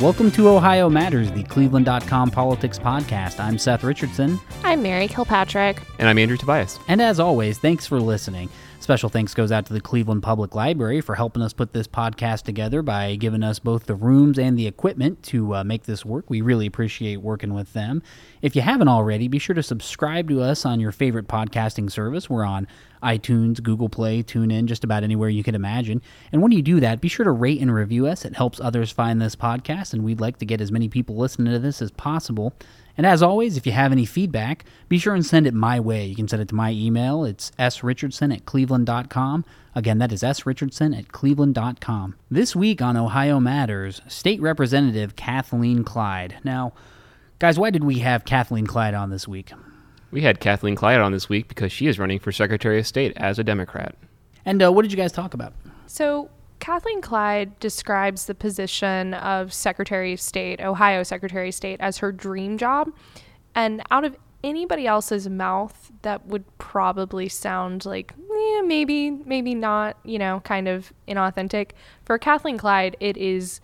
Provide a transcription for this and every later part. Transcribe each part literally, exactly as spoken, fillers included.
Welcome to Ohio Matters, the Cleveland dot com politics podcast. I'm Seth Richardson. I'm Mary Kilpatrick. And I'm Andrew Tobias. And as always, thanks for listening. Special thanks goes out to the Cleveland Public Library for helping us put this podcast together by giving us both the rooms and the equipment to uh, make this work. We really appreciate working with them. If you haven't already, be sure to subscribe to us on your favorite podcasting service. We're on iTunes, Google Play, TuneIn, just about anywhere you can imagine. And when you do that, be sure to rate and review us. It helps others find this podcast, and we'd like to get as many people listening to this as possible. And as always, if you have any feedback, be sure and send it my way. You can send it to my email. It's s richardson at cleveland dot com. Again, that is s richardson at cleveland dot com. This week on Ohio Matters, State Representative Kathleen Clyde. Now, guys, why did we have Kathleen Clyde on this week? We had Kathleen Clyde on this week because she is running for Secretary of State as a Democrat. And uh, what did you guys talk about? So Kathleen Clyde describes the position of Secretary of State, Ohio Secretary of State, as her dream job. And out of anybody else's mouth, that would probably sound like, yeah, maybe, maybe not, you know, kind of inauthentic. For Kathleen Clyde, it is,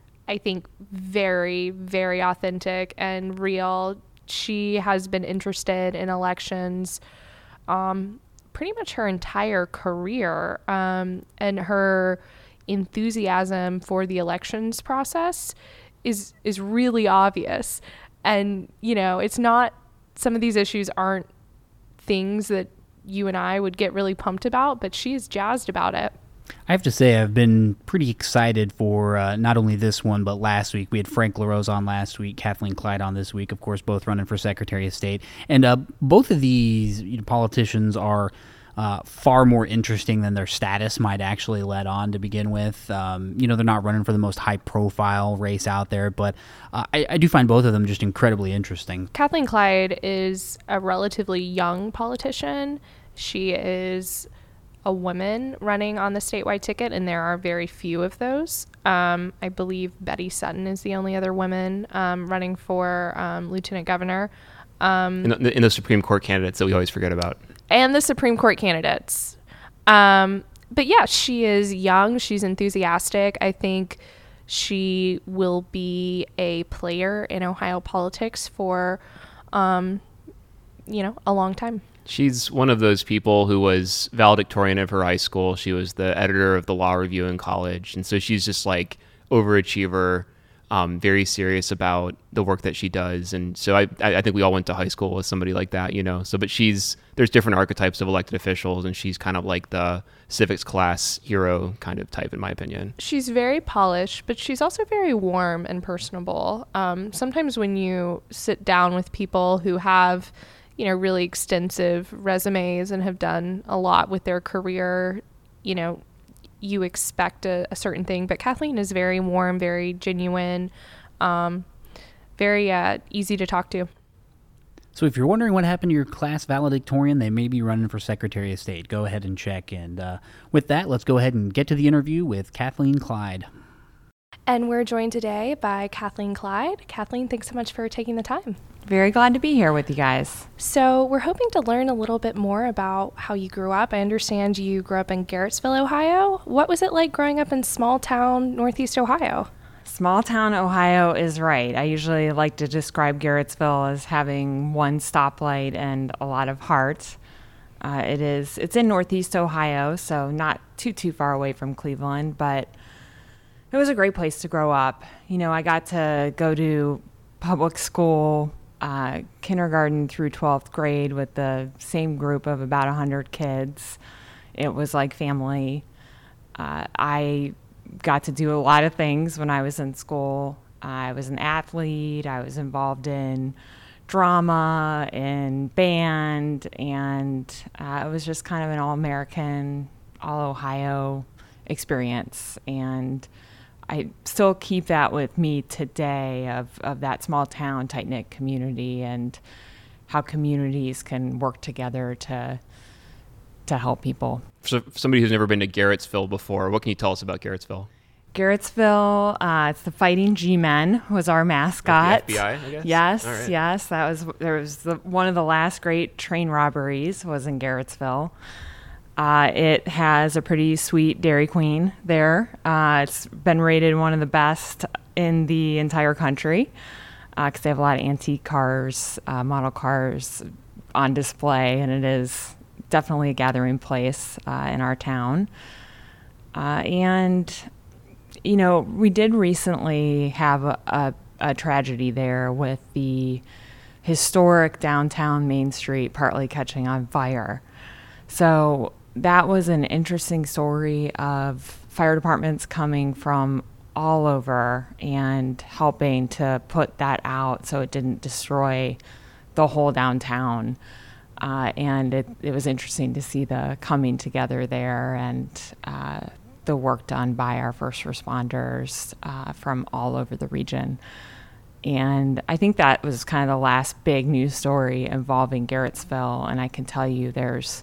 I think, very, very authentic and real. She has been interested in elections um, pretty much her entire career, um, and her enthusiasm for the elections process is is really obvious. And, you know, it's not, some of these issues aren't things that you and I would get really pumped about, but she is jazzed about it. I have to say I've been pretty excited for uh, not only this one, but last week. We had Frank LaRose on last week, Kathleen Clyde on this week, of course, both running for Secretary of State. And uh, both of these you know, politicians are uh, far more interesting than their status might actually let on to begin with. Um, you know, they're not running for the most high-profile race out there, but uh, I, I do find both of them just incredibly interesting. Kathleen Clyde is a relatively young politician. She is a woman running on the statewide ticket, and there are very few of those. Um, I believe Betty Sutton is the only other woman um, running for um, lieutenant governor. Um, in, the, in the Supreme Court candidates that we always forget about. And the Supreme Court candidates. Um, but yeah, she is young. She's enthusiastic. I think she will be a player in Ohio politics for, um, you know, a long time. She's one of those people who was valedictorian of her high school. She was the editor of the Law Review in college. And so she's just like overachiever, um, very serious about the work that she does. And so I, I think we all went to high school with somebody like that, you know. So, but she's, there's different archetypes of elected officials, and she's kind of like the civics class hero kind of type, in my opinion. She's very polished, but she's also very warm and personable. Um, sometimes when you sit down with people who have, you know, really extensive resumes and have done a lot with their career, you know, you expect a, a certain thing. But Kathleen is very warm, very genuine, um, very uh, easy to talk to. So if you're wondering what happened to your class valedictorian, they may be running for Secretary of State. Go ahead and check. And uh, with that, let's go ahead and get to the interview with Kathleen Clyde. And we're joined today by Kathleen Clyde. Kathleen, thanks so much for taking the time. Very glad to be here with you guys. So we're hoping to learn a little bit more about how you grew up. I understand you grew up in Garrettsville, Ohio. What was it like growing up in small town Northeast Ohio? Small town Ohio is right. I usually like to describe Garrettsville as having one stoplight and a lot of heart. Uh, it is, it's in Northeast Ohio, so not too, too far away from Cleveland, but it was a great place to grow up. You know, I got to go to public school, uh, kindergarten through twelfth grade with the same group of about one hundred kids. It was like family. Uh, I got to do a lot of things when I was in school. I was an athlete. I was involved in drama and band, and uh, it was just kind of an all-American, all-Ohio experience. And I still keep that with me today of, of that small town, tight-knit community, and how communities can work together to to help people. So for somebody who's never been to Garrettsville before, what can you tell us about Garrettsville? Garrettsville, uh, it's the Fighting G-Men was our mascot. Like the F B I, I guess? Yes, All right. yes. That was there was the, one of the last great train robberies was in Garrettsville. Uh, it has a pretty sweet Dairy Queen there. Uh, it's been rated one of the best in the entire country because uh, they have a lot of antique cars, uh, model cars on display, and it is definitely a gathering place uh, in our town. Uh, and, you know, we did recently have a, a, a tragedy there with the historic downtown Main Street partly catching on fire. So that was an interesting story of fire departments coming from all over and helping to put that out so it didn't destroy the whole downtown. Uh, and it, it was interesting to see the coming together there and uh, the work done by our first responders uh, from all over the region. And I think that was kind of the last big news story involving Garrettsville. And I can tell you there's,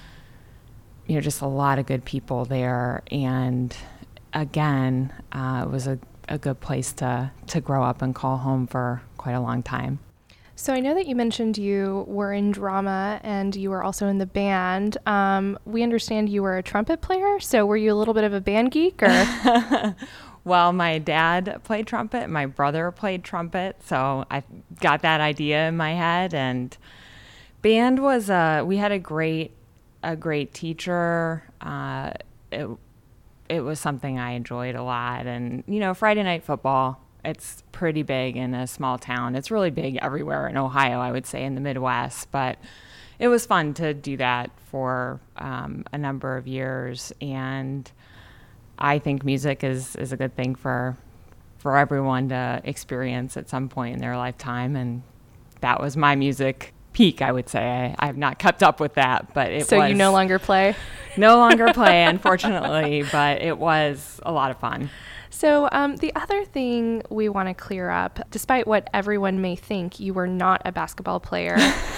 you know, just a lot of good people there. And again, uh, it was a, a good place to, to grow up and call home for quite a long time. So I know that you mentioned you were in drama and you were also in the band. Um, we understand you were a trumpet player. So were you a little bit of a band geek? Or? Well, my dad played trumpet. My brother played trumpet. So I got that idea in my head. And band was, uh, we had a great, a great teacher. Uh, it, it was something I enjoyed a lot. And, you know, Friday night football, it's pretty big in a small town. It's really big everywhere in Ohio, I would say, in the Midwest. But it was fun to do that for um, a number of years. And I think music is, is a good thing for for everyone to experience at some point in their lifetime. And that was my music peak, I would say. I, I have not kept up with that, but it so was... So you no longer play? No longer play, unfortunately, but it was a lot of fun. So um, the other thing we want to clear up, despite what everyone may think, you were not a basketball player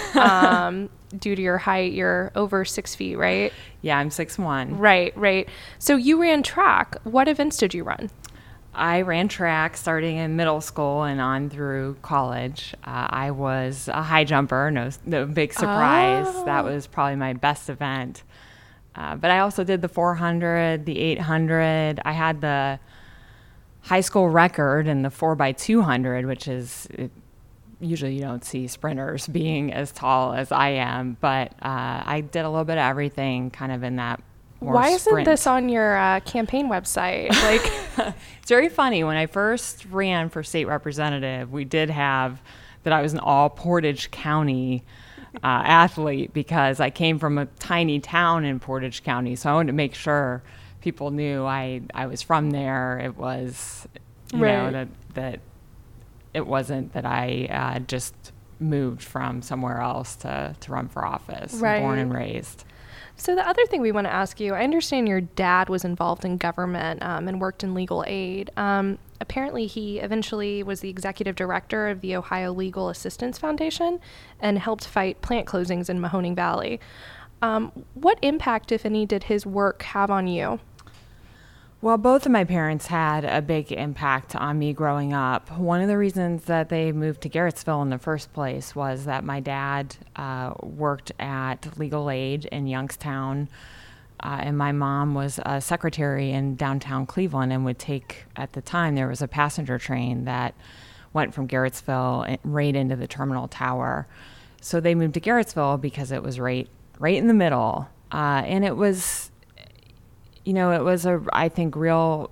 um, due to your height. You're over six feet, right? Yeah, I'm six one. Right, right. So you ran track. What events did you run? I ran track starting in middle school and on through college. Uh, I was a high jumper, no, no big surprise. Oh. That was probably my best event. Uh, but I also did the four hundred, the eight hundred. I had the high school record in the four by two hundred, which is it, usually you don't see sprinters being as tall as I am, but uh, I did a little bit of everything kind of in that more Why isn't sprint. this on your uh, campaign website? Like, it's very funny. When I first ran for state representative, we did have that I was an all Portage County uh, athlete because I came from a tiny town in Portage County, so I wanted to make sure people knew I, I was from there. It was, you right. know, that that it wasn't that I uh, just moved from somewhere else to, to run for office. Right. Born and raised. So the other thing we want to ask you, I understand your dad was involved in government um, and worked in legal aid. Um, apparently he eventually was the executive director of the Ohio Legal Assistance Foundation and helped fight plant closings in Mahoning Valley. Um, what impact, if any, did his work have on you? Well, both of my parents had a big impact on me growing up. One of the reasons that they moved to Garrettsville in the first place was that my dad uh, worked at Legal Aid in Youngstown, uh, and my mom was a secretary in downtown Cleveland and would take, at the time, there was a passenger train that went from Garrettsville right into the terminal tower. So they moved to Garrettsville because it was right, right in the middle, uh, and it was... You know, it was a, I think, real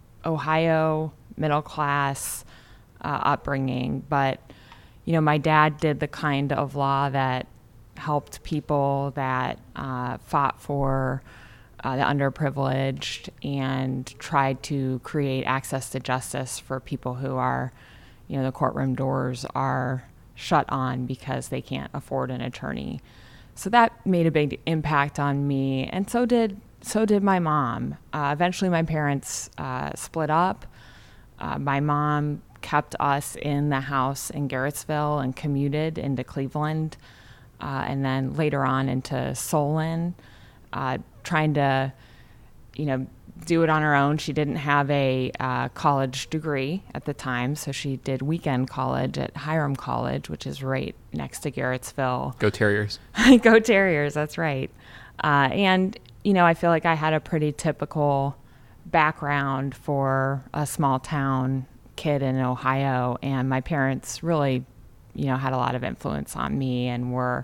Ohio middle class uh, upbringing. But, you know, my dad did the kind of law that helped people, that uh, fought for uh, the underprivileged and tried to create access to justice for people who are, you know, the courtroom doors are shut on because they can't afford an attorney. So that made a big impact on me. And so did So did my mom. Uh, eventually, my parents uh, split up. Uh, my mom kept us in the house in Garrettsville and commuted into Cleveland, uh, and then later on into Solon, uh, trying to, you know, do it on her own. She didn't have a uh, college degree at the time, so she did weekend college at Hiram College, which is right next to Garrettsville. Go Terriers. Go Terriers, that's right. Uh, and you know, I feel like I had a pretty typical background for a small town kid in Ohio, and my parents really, you know, had a lot of influence on me and were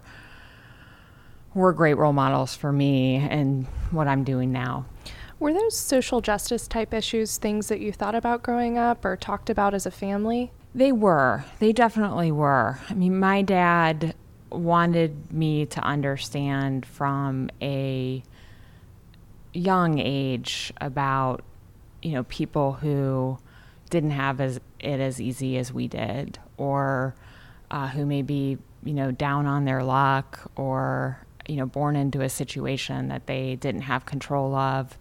were great role models for me and what I'm doing now. Were those social justice type issues things that you thought about growing up or talked about as a family? They were. They definitely were. I mean, my dad wanted me to understand from a young age about, you know, people who didn't have as, it as easy as we did, or uh, who may be, you know, down on their luck, or, you know, born into a situation that they didn't have control of.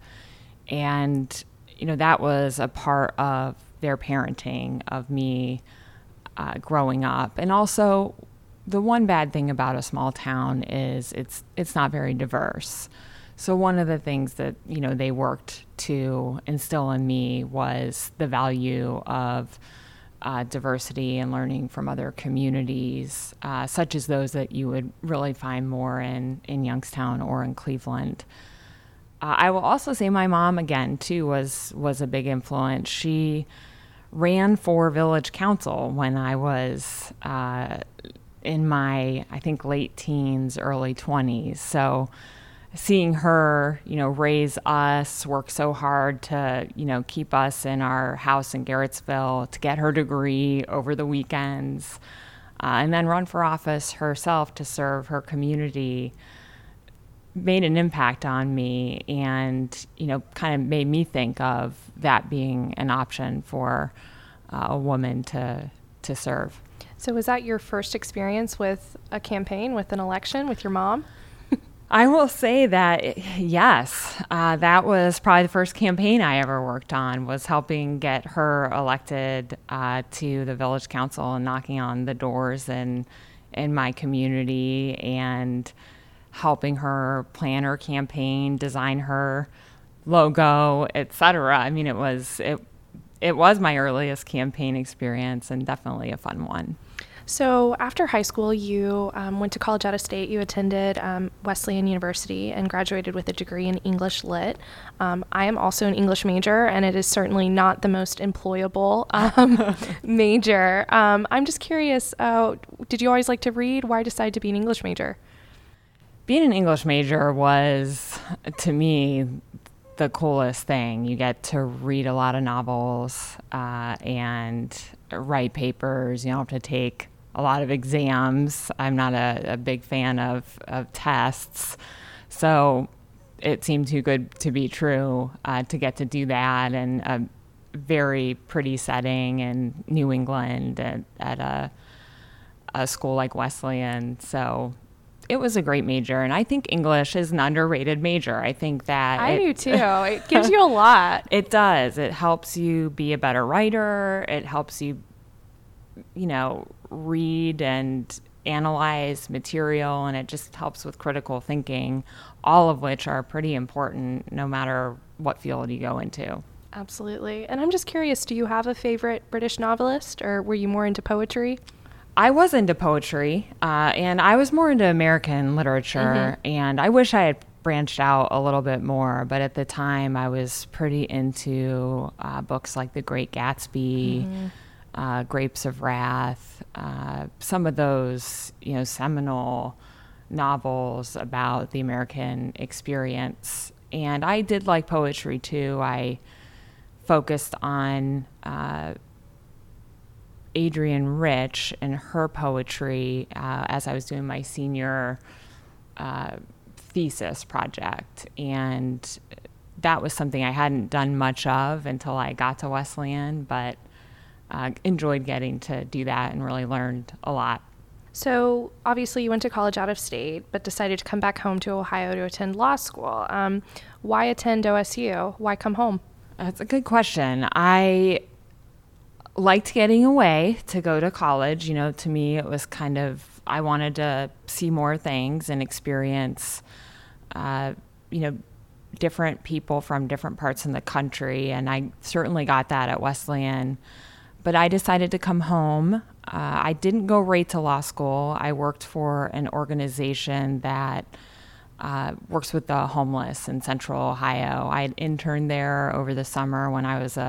And, you know, that was a part of their parenting of me uh, growing up. And also, the one bad thing about a small town is it's it's not very diverse. So one of the things that, you know, they worked to instill in me was the value of uh, diversity and learning from other communities, uh, such as those that you would really find more in, in Youngstown or in Cleveland. Uh, I will also say my mom, again, too, was, was a big influence. She ran for village council when I was uh, in my, I think, late teens, early twenties. So seeing her, you know, raise us, work so hard to, you know, keep us in our house in Garrettsville, to get her degree over the weekends, uh, and then run for office herself to serve her community, made an impact on me, and, you know, kind of made me think of that being an option for uh, a woman to to serve. So was that your first experience with a campaign, with an election, with your mom? I will say that, yes, uh, that was probably the first campaign I ever worked on, was helping get her elected uh, to the village council and knocking on the doors in, in my community and helping her plan her campaign, design her logo, et cetera. I mean, it was, it, it was my earliest campaign experience, and definitely a fun one. So after high school, you um, went to college out of state. You attended um, Wesleyan University and graduated with a degree in English Lit. Um, I am also an English major, and it is certainly not the most employable um, major. Um, I'm just curious, uh, did you always like to read? Why decide to be an English major? Being an English major was, to me, the coolest thing. You get to read a lot of novels uh, and write papers. You don't have to take a lot of exams. I'm not a, a big fan of, of tests. So it seemed too good to be true uh, to get to do that in a very pretty setting in New England at, at a, a school like Wesleyan. So it was a great major. And I think English is an underrated major. I think that I it, do too. It gives you a lot. It does. It helps you be a better writer. It helps you, you know, read and analyze material, and it just helps with critical thinking, all of which are pretty important no matter what field you go into. Absolutely. And I'm just curious, do you have a favorite British novelist, or were you more into poetry? I was into poetry, uh, and I was more into American literature, mm-hmm. and I wish I had branched out a little bit more, but at the time I was pretty into uh, books like The Great Gatsby, mm-hmm. uh, Grapes of Wrath, uh, some of those, you know, seminal novels about the American experience. And I did like poetry too. I focused on uh, Adrienne Rich and her poetry uh, as I was doing my senior uh, thesis project. And that was something I hadn't done much of until I got to Wesleyan, but uh, enjoyed getting to do that and really learned a lot. So obviously you went to college out of state, but decided to come back home to Ohio to attend law school. Um, why attend O S U? Why come home? That's a good question. I liked getting away to go to college. You know, to me, it was kind of, I wanted to see more things and experience, uh, you know, different people from different parts in the country. And I certainly got that at Wesleyan. But I decided to come home. Uh, I didn't go right to law school. I worked for an organization that uh, works with the homeless in Central Ohio. I had interned there over the summer when I was a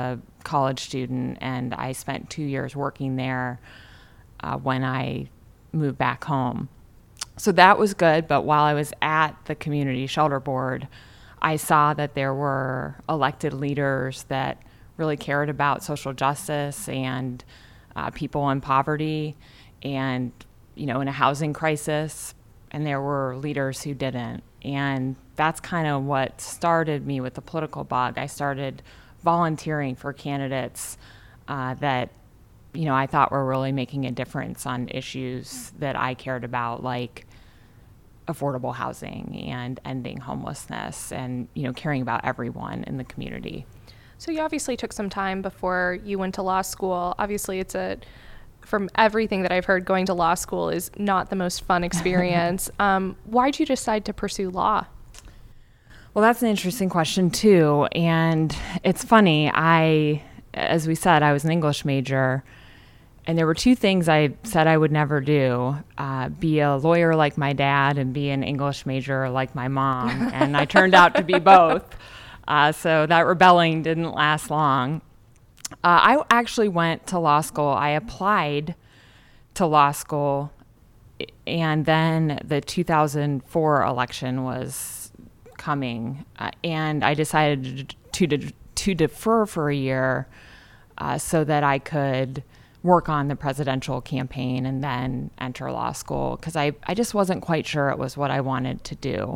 college student, and I spent two years working there uh, when I moved back home. So that was good, but while I was at the Community Shelter Board, I saw that there were elected leaders that really cared about social justice and uh, people in poverty and, you know, in a housing crisis, and there were leaders who didn't. And that's kind of what started me with the political bug. I started volunteering for candidates uh, that, you know, I thought were really making a difference on issues that I cared about, like affordable housing and ending homelessness and, you know, caring about everyone in the community. So you obviously took some time before you went to law school. Obviously, it's a, from everything that I've heard, going to law school is not the most fun experience. um, why'd you decide to pursue law? Well, that's an interesting question, too. And it's funny. I, as we said, I was an English major. And there were two things I said I would never do, uh, be a lawyer like my dad and be an English major like my mom. And I turned out to be both. Uh, so that rebelling didn't last long. Uh, I actually went to law school. I applied to law school, and then the two thousand four election was coming, uh, and I decided to, to, to defer for a year uh, so that I could work on the presidential campaign and then enter law school, because I, I just wasn't quite sure it was what I wanted to do.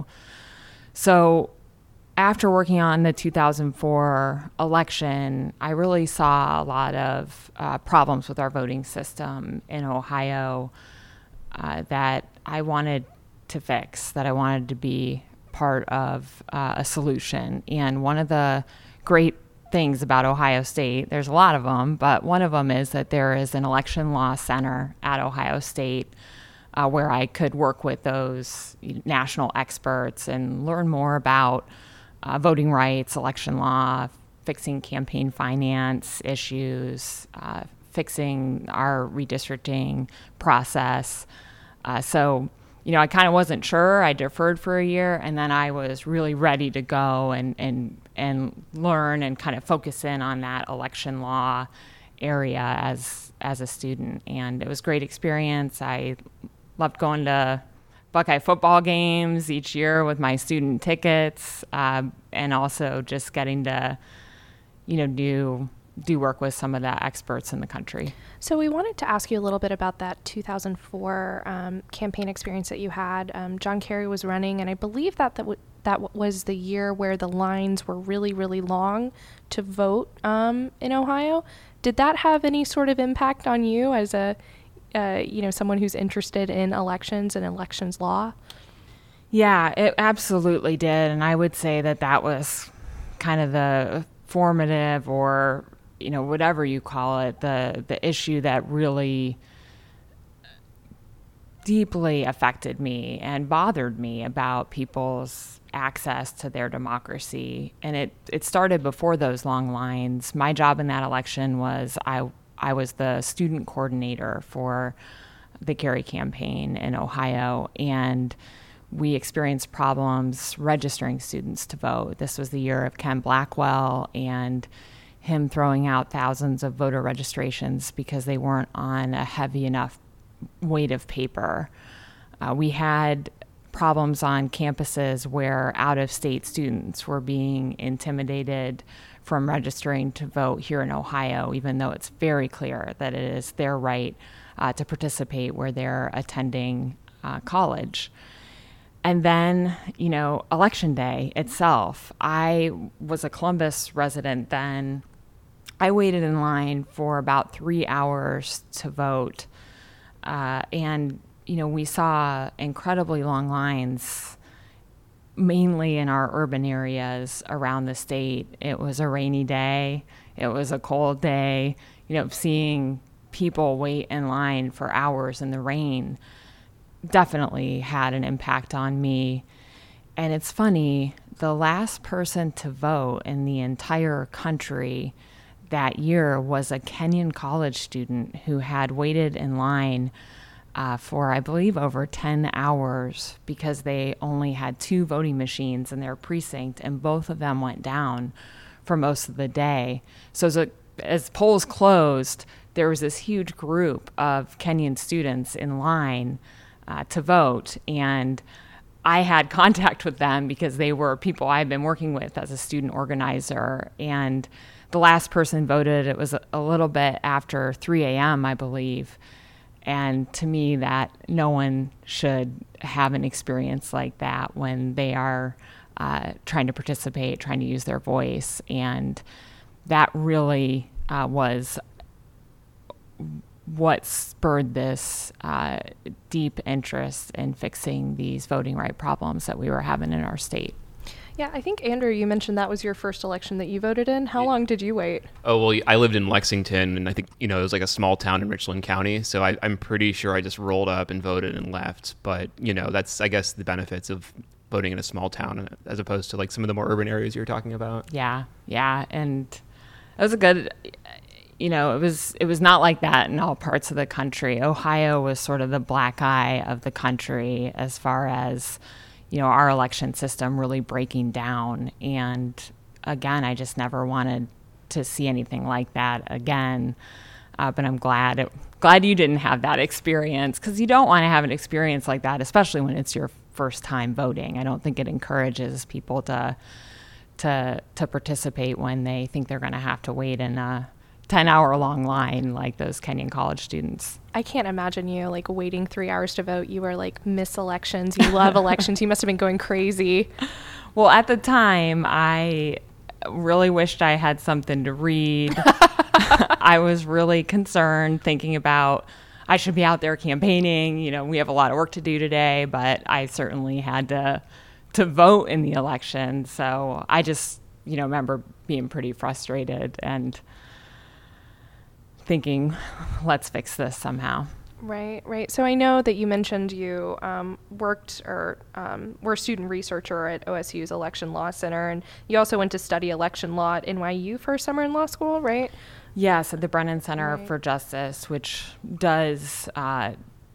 So after working on the two thousand four election, I really saw a lot of uh, problems with our voting system in Ohio uh, that I wanted to fix, that I wanted to be part of uh, a solution. And one of the great things about Ohio State, there's a lot of them, but one of them is that there is an election law center at Ohio State uh, where I could work with those national experts and learn more about uh, voting rights, election law, fixing campaign finance issues, uh, fixing our redistricting process. Uh, so, you know, I kind of wasn't sure. I deferred for a year, and then I was really ready to go and, and and learn and kind of focus in on that election law area as as a student. And it was a great experience. I loved going to Buckeye football games each year with my student tickets, uh, and also just getting to, you know, do do work with some of the experts in the country. So we wanted to ask you a little bit about that two thousand four um, campaign experience that you had. Um, John Kerry was running, and I believe that that, w- that w- was the year where the lines were really, really long to vote um, in Ohio. Did that have any sort of impact on you as a, uh, you know, someone who's interested in elections and elections law? Yeah, it absolutely did, and I would say that that was kind of the formative, or you know, whatever you call it, the the issue that really deeply affected me and bothered me about people's access to their democracy. And it, it started before those long lines. My job in that election was I I was the student coordinator for the Kerry campaign in Ohio, and we experienced problems registering students to vote. This was the year of Ken Blackwell and him throwing out thousands of voter registrations because they weren't on a heavy enough weight of paper. Uh, we had problems on campuses where out-of-state students were being intimidated from registering to vote here in Ohio, even though it's very clear that it is their right uh, to participate where they're attending uh, college. And then, you know, Election Day itself, I was a Columbus resident then. I waited in line for about three hours to vote. Uh, and, you know, we saw incredibly long lines, mainly in our urban areas around the state. It was a rainy day. It was a cold day. You know, seeing people wait in line for hours in the rain definitely had an impact on me. And it's funny, the last person to vote in the entire country that year was a Kenyon college student who had waited in line uh, for, I believe, over ten hours because they only had two voting machines in their precinct, and both of them went down for most of the day. So it was a as polls closed, there was this huge group of Kenyan students in line uh, to vote. And I had contact with them because they were people I had been working with as a student organizer. And the last person voted, it was a, a little bit after three a.m., I believe. And to me, that no one should have an experience like that when they are uh, trying to participate, trying to use their voice. And that really uh, was what spurred this uh, deep interest in fixing these voting right problems that we were having in our state. Yeah, I think, Andrew, you mentioned that was your first election that you voted in. How long did you wait? Oh, well, I lived in Lexington, and I think, you know, it was like a small town in Richland County. So I, I'm pretty sure I just rolled up and voted and left. But, you know, that's, I guess, the benefits of voting in a small town as opposed to like some of the more urban areas you were talking about. Yeah, yeah. And it was a good, you know, it was, it was not like that in all parts of the country. Ohio was sort of the black eye of the country as far as, you know, our election system really breaking down. And again, I just never wanted to see anything like that again. Uh, but I'm glad it, glad you didn't have that experience, because you don't want to have an experience like that, especially when it's your first time voting. I don't think it encourages people to to to participate when they think they're going to have to wait in a ten hour long line like those Kenyan college students. I can't imagine you like waiting three hours to vote. You were like Miss Elections. You love elections. You must have been going crazy. Well, at the time, I really wished I had something to read. I was really concerned, thinking about I should be out there campaigning. You know, we have a lot of work to do today, but I certainly had to to vote in the election. So I just, you know, remember being pretty frustrated and thinking, let's fix this somehow. Right, right. So I know that you mentioned you um, worked or um, were a student researcher at O S U's Election Law Center, and you also went to study election law at N Y U for a summer in law school, right? Yes, at the Brennan Center Right. for Justice, which does uh,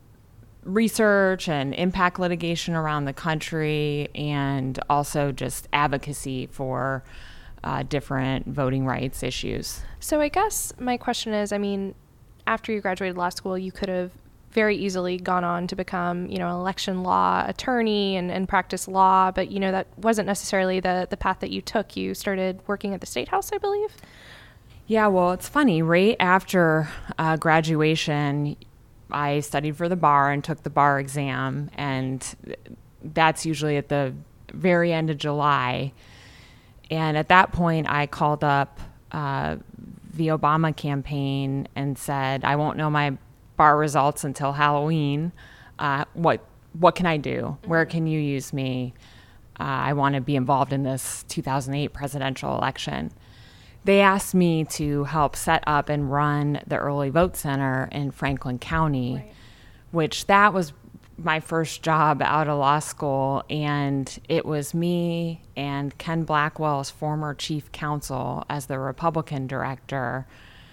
research and impact litigation around the country, and also just advocacy for uh, different voting rights issues. So I guess my question is, I mean, after you graduated law school, you could have very easily gone on to become, you know, an election law attorney and, and practice law, but, you know, that wasn't necessarily the, the path that you took. You started working at the State House, I believe? Yeah, well, it's funny. Right after uh, graduation, I studied for the bar and took the bar exam, and that's usually at the very end of July. And at that point, I called up uh, the Obama campaign and said, I won't know my bar results until Halloween. Uh, what what can I do? Where can you use me? Uh, I want to be involved in this two thousand eight presidential election. They asked me to help set up and run the Early Vote Center in Franklin County, Right. which that was my first job out of law school. And it was me and Ken Blackwell's former chief counsel as the Republican director.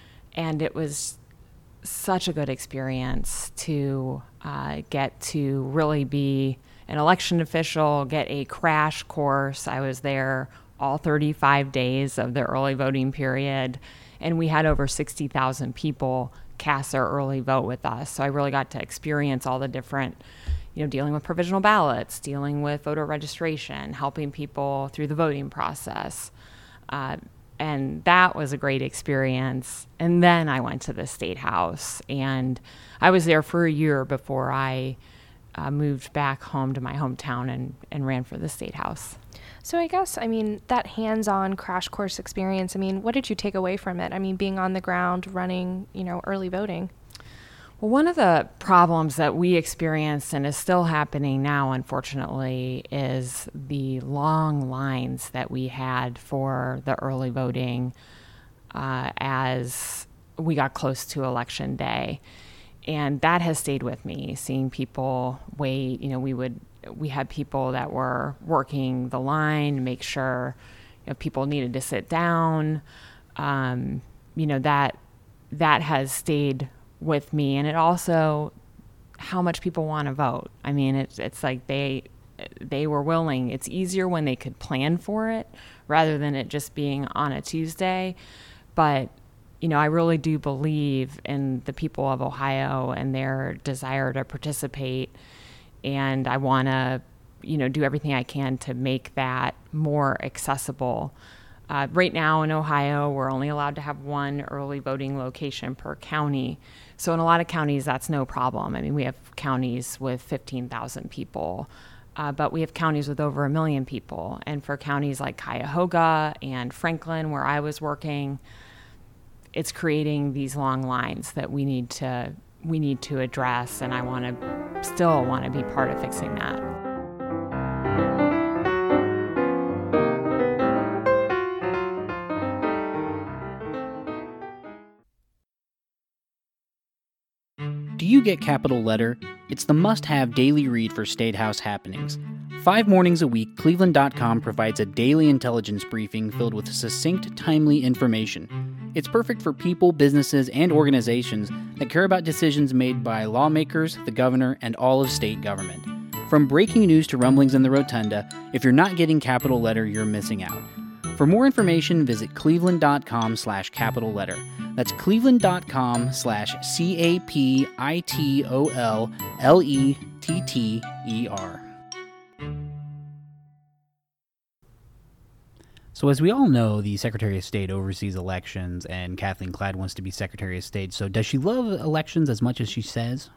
And it was such a good experience to uh, get to really be an election official, get a crash course. I was there all thirty-five days of the early voting period, and we had over sixty thousand people cast their early vote with us. So I really got to experience all the different, you know, dealing with provisional ballots, dealing with voter registration, helping people through the voting process. Uh, and that was a great experience. And then I went to the State House, and I was there for a year before I uh, moved back home to my hometown and, and ran for the State House. So I guess, I mean, that hands-on crash course experience, I mean, what did you take away from it? I mean, being on the ground, running, you know, early voting. Well, one of the problems that we experienced, and is still happening now, unfortunately, is the long lines that we had for the early voting uh, as we got close to Election Day. And that has stayed with me, seeing people wait. You know, we would we had people that were working the line, make sure, you know, people needed to sit down. Um, you know, that that has stayed with me. And it also, how much people want to vote. I mean, it's it's like they they were willing. It's easier when they could plan for it rather than it just being on a Tuesday. But you know, I really do believe in the people of Ohio and their desire to participate. And I want to, you know, do everything I can to make that more accessible. Uh, right now in Ohio, we're only allowed to have one early voting location per county. So in a lot of counties, that's no problem. I mean, we have counties with fifteen thousand people, uh, but we have counties with over a million people. And for counties like Cuyahoga and Franklin, where I was working, it's creating these long lines that we need to we need to address. And I want to still want to be part of fixing that. Do you get Capital Letter? It's the must-have daily read for State House happenings. Five mornings a week, Cleveland dot com provides a daily intelligence briefing filled with succinct, timely information. It's perfect for people, businesses, and organizations that care about decisions made by lawmakers, the governor, and all of state government. From breaking news to rumblings in the rotunda, if you're not getting Capital Letter, you're missing out. For more information, visit cleveland dot com slash capital letter. That's cleveland dot com slash C A P I T O L L E T T E R. So as we all know, the Secretary of State oversees elections, and Kathleen Clyde wants to be Secretary of State. So does she love elections as much as she says?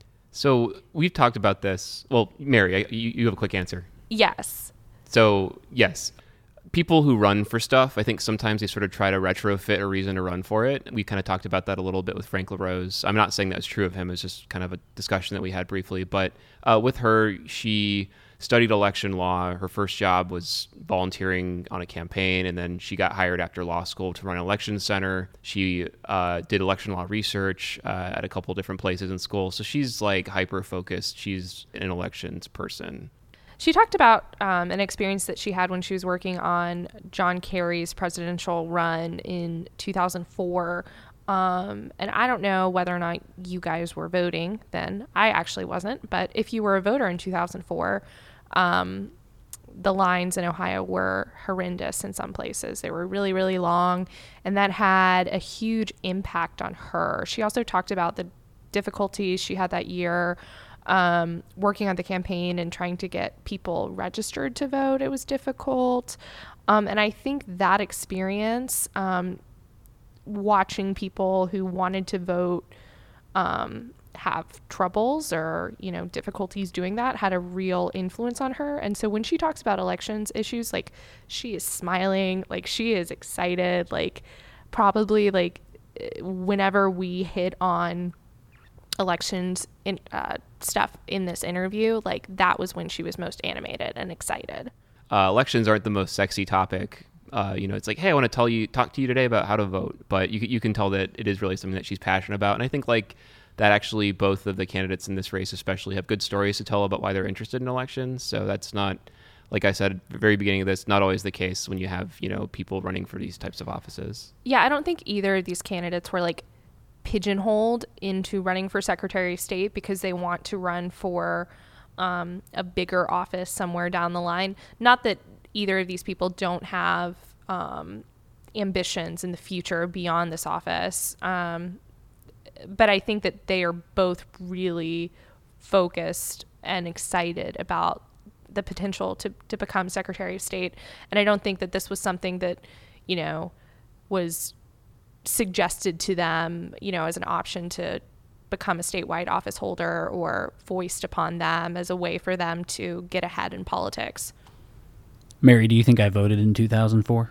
So we've talked about this. Well, Mary, you, you have a quick answer. Yes. So, yes. People who run for stuff, I think sometimes they sort of try to retrofit a reason to run for it. We kind of talked about that a little bit with Frank LaRose. I'm not saying that was true of him. It's just kind of a discussion that we had briefly. But uh, with her, she studied election law. Her first job was volunteering on a campaign, and then she got hired after law school to run an election center. She uh, did election law research uh, at a couple different places in school. So she's like hyper-focused. She's an elections person. She talked about um, an experience that she had when she was working on John Kerry's presidential run in two thousand four. Um, and I don't know whether or not you guys were voting then. I actually wasn't. But if you were a voter in two thousand four, um, the lines in Ohio were horrendous in some places. They were really, really long. And that had a huge impact on her. She also talked about the difficulties she had that year Um, working on the campaign and trying to get people registered to vote. It was difficult. Um, and I think that experience, um, watching people who wanted to vote um, have troubles or, you know, difficulties doing that had a real influence on her. And so when she talks about elections issues, like, she is smiling, like, she is excited, like, probably, like, whenever we hit on elections in uh, stuff in this interview, like, that was when she was most animated and excited. Uh, elections aren't the most sexy topic. Uh, you know, it's like, hey, I want to tell you, talk to you today about how to vote. But you you can tell that it is really something that she's passionate about. And I think like that actually both of the candidates in this race especially have good stories to tell about why they're interested in elections. So that's not, like I said at the very beginning of this, not always the case when you have, you know, people running for these types of offices. Yeah, I don't think either of these candidates were like pigeonholed into running for Secretary of State because they want to run for um, a bigger office somewhere down the line. Not that either of these people don't have um, ambitions in the future beyond this office, um, but I think that they are both really focused and excited about the potential to, to become Secretary of State. And I don't think that this was something that, you know, was suggested to them, you know, as an option to become a statewide office holder or foist upon them as a way for them to get ahead in politics. Mary, do you think I voted in two thousand four?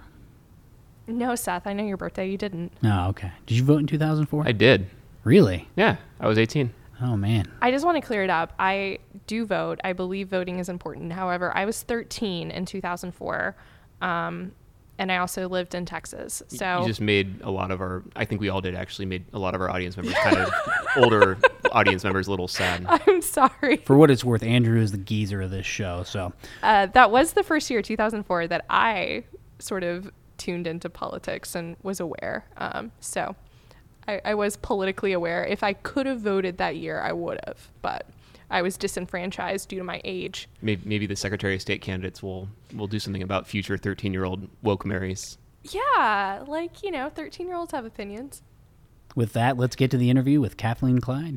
No, Seth, I know your birthday. You didn't. Oh, okay. Did you vote in two thousand four? I did. Really? Yeah, I was eighteen. Oh, man. I just want to clear it up. I do vote. I believe voting is important. However, I was thirteen in two thousand four. Um, And I also lived in Texas. So you just made a lot of our, I think we all did actually, made a lot of our audience members, kind of older audience members, a little sad. I'm sorry. For what it's worth, Andrew is the geezer of this show. So uh, that was the first year, two thousand four, that I sort of tuned into politics and was aware. Um, so I, I was politically aware. If I could have voted that year, I would have. But I was disenfranchised due to my age. Maybe, maybe the Secretary of State candidates will will do something about future thirteen-year-old woke Marys. Yeah, like, you know, thirteen-year-olds have opinions. With that, let's get to the interview with Kathleen Clyde.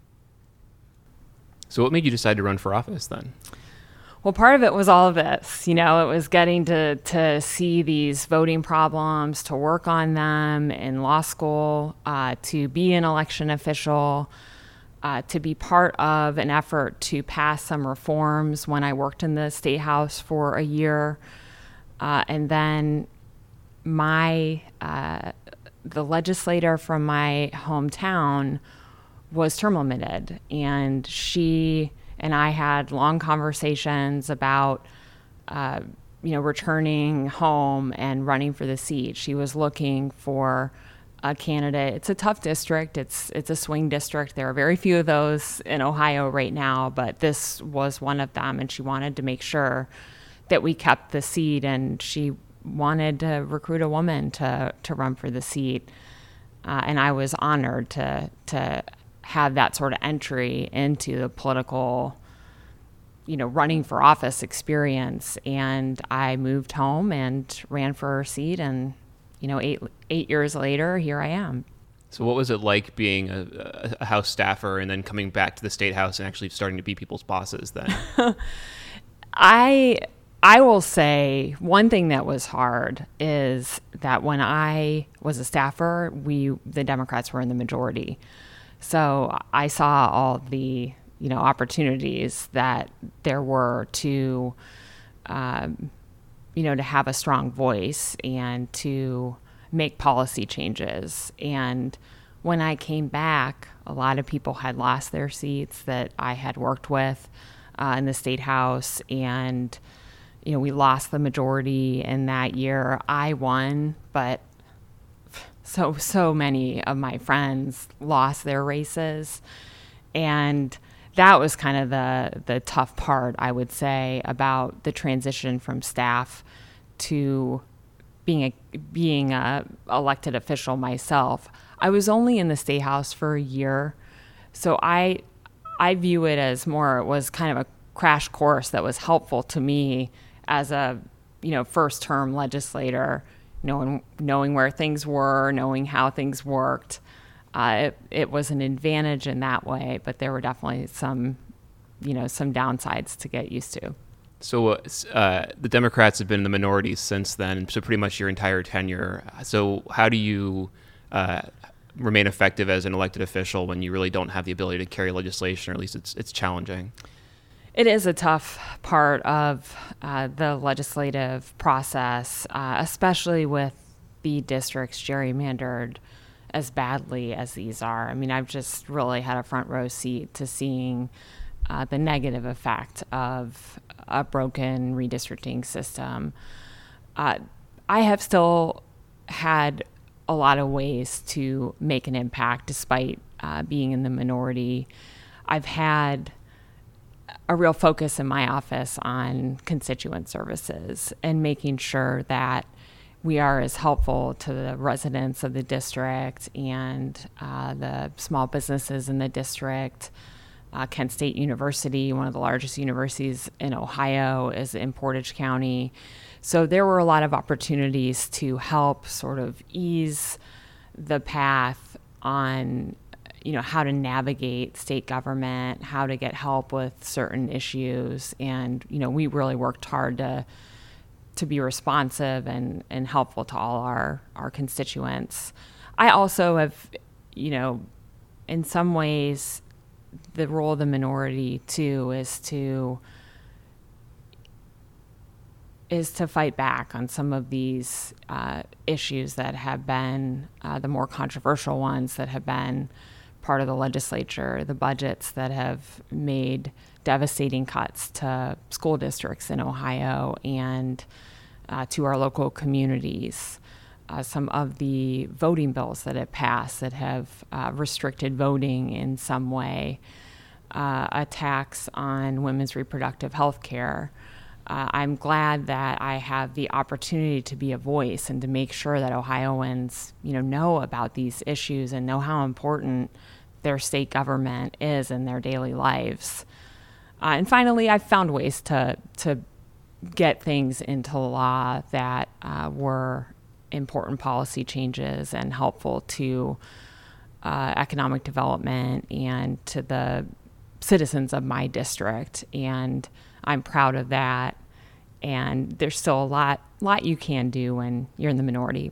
So what made you decide to run for office then? Well, part of it was all of this. You know, it was getting to, to see these voting problems, to work on them in law school, uh, to be an election official, uh, to be part of an effort to pass some reforms when I worked in the State House for a year. Uh, and then my uh, the legislator from my hometown was term limited, and she and I had long conversations about, uh, you know, returning home and running for the seat. She was looking for a candidate. It's a tough district. It's it's a swing district. There are very few of those in Ohio right now, but this was one of them, and she wanted to make sure that we kept the seat, and she wanted to recruit a woman to to run for the seat. Uh, and I was honored to to have that sort of entry into the political, you know, running for office experience. And I moved home and ran for her seat, and, you know, eight eight years later, here I am. So what was it like being a, a House staffer and then coming back to the State House and actually starting to be people's bosses then? I I will say one thing that was hard is that when I was a staffer, we the Democrats were in the majority. So I saw all the, you know, opportunities that there were to, um, you know, to have a strong voice and to make policy changes. And when I came back, a lot of people had lost their seats that I had worked with uh, in the State House, and you know, we lost the majority in that year. I won, but so, so many of my friends lost their races. And that was kind of the, the tough part, I would say, about the transition from staff to being a, being a elected official myself. I was only in the State House for a year. So I, I view it as more, it was kind of a crash course that was helpful to me as a, you know, first term legislator, knowing knowing where things were, knowing how things worked. Uh, it, it was an advantage in that way, but there were definitely some, you know, some downsides to get used to. So uh, the Democrats have been in the minority since then, so pretty much your entire tenure. So how do you uh, remain effective as an elected official when you really don't have the ability to carry legislation, or at least it's it's challenging? It is a tough part of uh, the legislative process, uh, especially with the districts gerrymandered as badly as these are. I mean, I've just really had a front row seat to seeing uh, the negative effect of a broken redistricting system. Uh, I have still had a lot of ways to make an impact despite uh, being in the minority. I've had a real focus in my office on constituent services and making sure that we are as helpful to the residents of the district and uh, the small businesses in the district. Uh, Kent State University, one of the largest universities in Ohio, is in Portage County. So there were a lot of opportunities to help sort of ease the path on, you know, how to navigate state government, how to get help with certain issues. And, you know, we really worked hard to to be responsive and, and helpful to all our, our constituents. I also have, you know, in some ways, the role of the minority too is to is to fight back on some of these uh, issues that have been uh, the more controversial ones that have been part of the legislature, the budgets that have made devastating cuts to school districts in Ohio and uh, to our local communities. Uh, some of the voting bills that have passed that have uh, restricted voting in some way, uh, attacks on women's reproductive health care. Uh, I'm glad that I have the opportunity to be a voice and to make sure that Ohioans, you know, know about these issues and know how important their state government is in their daily lives. Uh, and finally, I've found ways to to get things into law that uh, were important policy changes and helpful to uh, economic development and to the citizens of my district. And I'm proud of that. And there's still a lot, lot you can do when you're in the minority.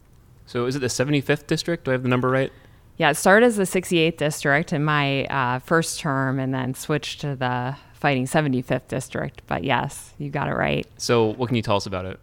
So is it the seventy-fifth district? Do I have the number right? Yeah, it started as the sixty-eighth district in my uh, first term and then switched to the Fighting seventy-fifth district. But yes, you got it right. So what can you tell us about it?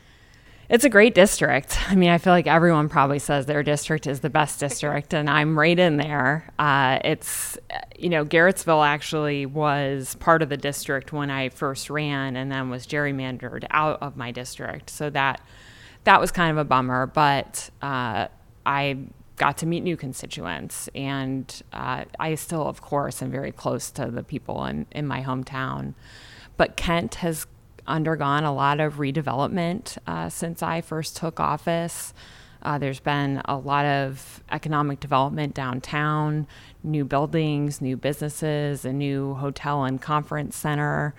It's a great district. I mean, I feel like everyone probably says their district is the best district, and I'm right in there. Uh, it's, you know, Garrettsville actually was part of the district when I first ran and then was gerrymandered out of my district. So that that was kind of a bummer, but uh, I got to meet new constituents, and uh, I still, of course, am very close to the people in, in my hometown. But Kent has undergone a lot of redevelopment uh, since I first took office. Uh, there's been a lot of economic development downtown, new buildings, new businesses, a new hotel and conference center.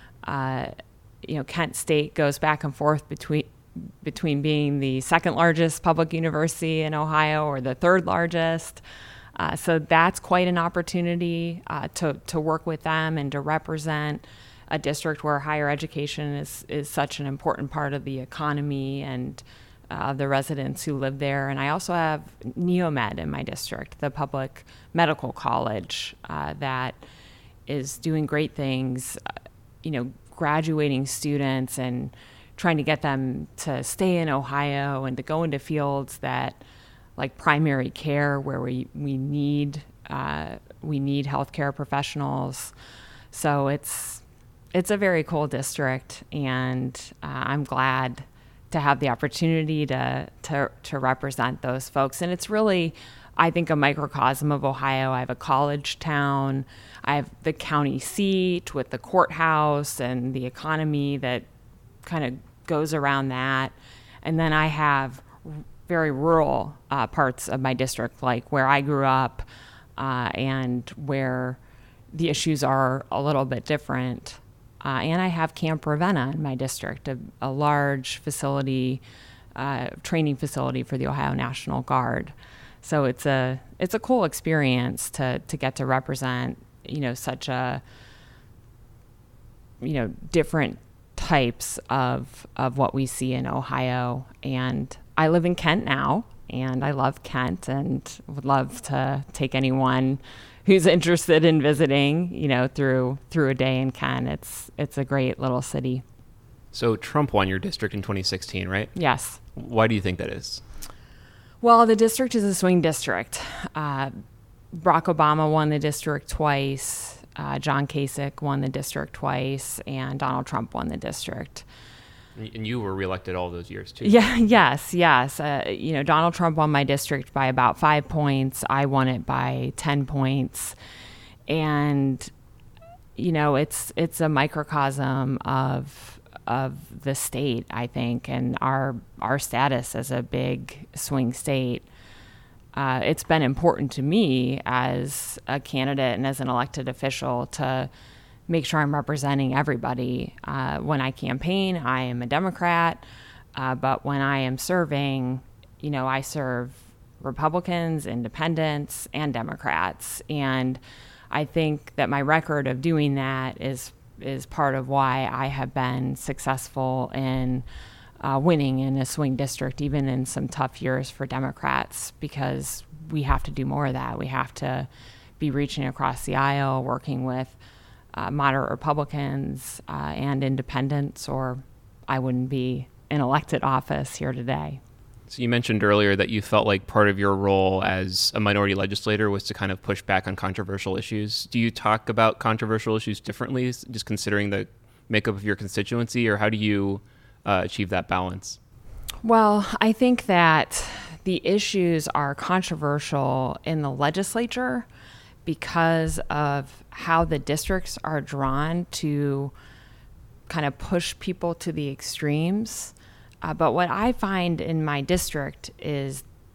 Uh, you know, Kent State goes back and forth between between being the second largest public university in Ohio or the third largest. Uh, so that's quite an opportunity uh, to to work with them and to represent a district where higher education is, is such an important part of the economy and uh, the residents who live there. And I also have Neomed in my district, the public medical college uh, that is doing great things, uh, you know, graduating students and trying to get them to stay in Ohio and to go into fields that, like primary care, where we, we need uh, we need healthcare professionals. So it's It's a very cool district, and uh, I'm glad to have the opportunity to, to to represent those folks. And it's really, I think, a microcosm of Ohio. I have a college town. I have the county seat with the courthouse and the economy that kind of goes around that. And then I have very rural uh, parts of my district, like where I grew up uh, and where the issues are a little bit different. Uh, and I have Camp Ravenna in my district, a, a large facility, uh, training facility for the Ohio National Guard. So it's a it's a cool experience to to get to represent, you know, such a, you know, different types of of what we see in Ohio. And I live in Kent now, and I love Kent, and would love to take anyone who's interested in visiting, you know, through through a day in Kent. It's it's a great little city. So Trump won your district in twenty sixteen, right? Yes. Why do you think that is? Well, the district is a swing district. Uh, Barack Obama won the district twice. Uh, John Kasich won the district twice, and Donald Trump won the district. And you were reelected all those years too. Yeah, yes, yes. Uh, you know, Donald Trump won my district by about five points. I won it by ten points, and you know, it's it's a microcosm of of the state, I think, and our our status as a big swing state. Uh, it's been important to me as a candidate and as an elected official to make sure I'm representing everybody. Uh, when I campaign, I am a Democrat, uh, but when I am serving, you know, I serve Republicans, independents, and Democrats. And I think that my record of doing that is is part of why I have been successful in uh, winning in a swing district, even in some tough years for Democrats, because we have to do more of that. We have to be reaching across the aisle, working with Uh, moderate Republicans uh, and independents, or I wouldn't be in elected office here today. So you mentioned earlier that you felt like part of your role as a minority legislator was to kind of push back on controversial issues. Do you talk about controversial issues differently, just considering the makeup of your constituency, or how do you uh, achieve that balance? Well, I think that the issues are controversial in the legislature because of how the districts are drawn to kind of push people to the extremes. Uh, but what I find in my district is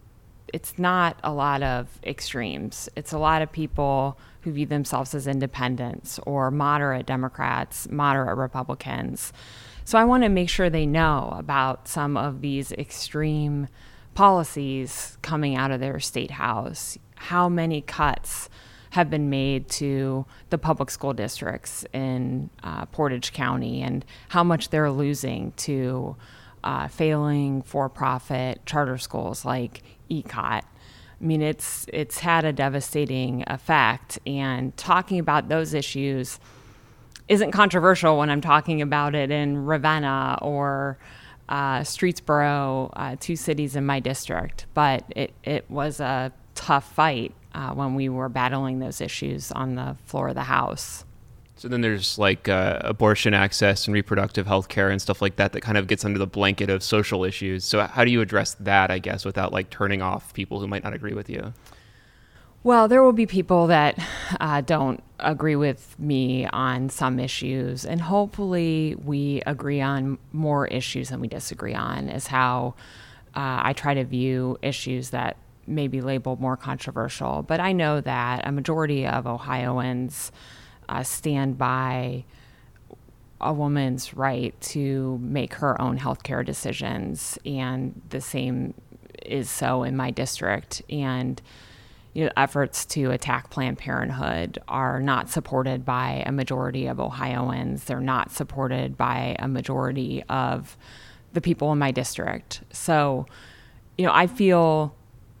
it's not a lot of extremes. It's a lot of people who view themselves as independents or moderate Democrats, moderate Republicans. So I want to make sure they know about some of these extreme policies coming out of their state house, how many cuts have been made to the public school districts in uh, Portage County and how much they're losing to uh, failing for-profit charter schools like E C O T. I mean, it's it's had a devastating effect, and talking about those issues isn't controversial when I'm talking about it in Ravenna or uh, Streetsboro, uh, two cities in my district. But it, it was a tough fight uh, when we were battling those issues on the floor of the House. So then there's like uh, abortion access and reproductive health care and stuff like that that kind of gets under the blanket of social issues. So how do you address that, I guess, without like turning off people who might not agree with you? Well, there will be people that uh, don't agree with me on some issues, and hopefully we agree on more issues than we disagree on, is how uh, I try to view issues that may be labeled more controversial. But I know that a majority of Ohioans uh, stand by a woman's right to make her own healthcare decisions, and the same is so in my district. And you know, efforts to attack Planned Parenthood are not supported by a majority of Ohioans. They're not supported by a majority of the people in my district. So, you know, I feel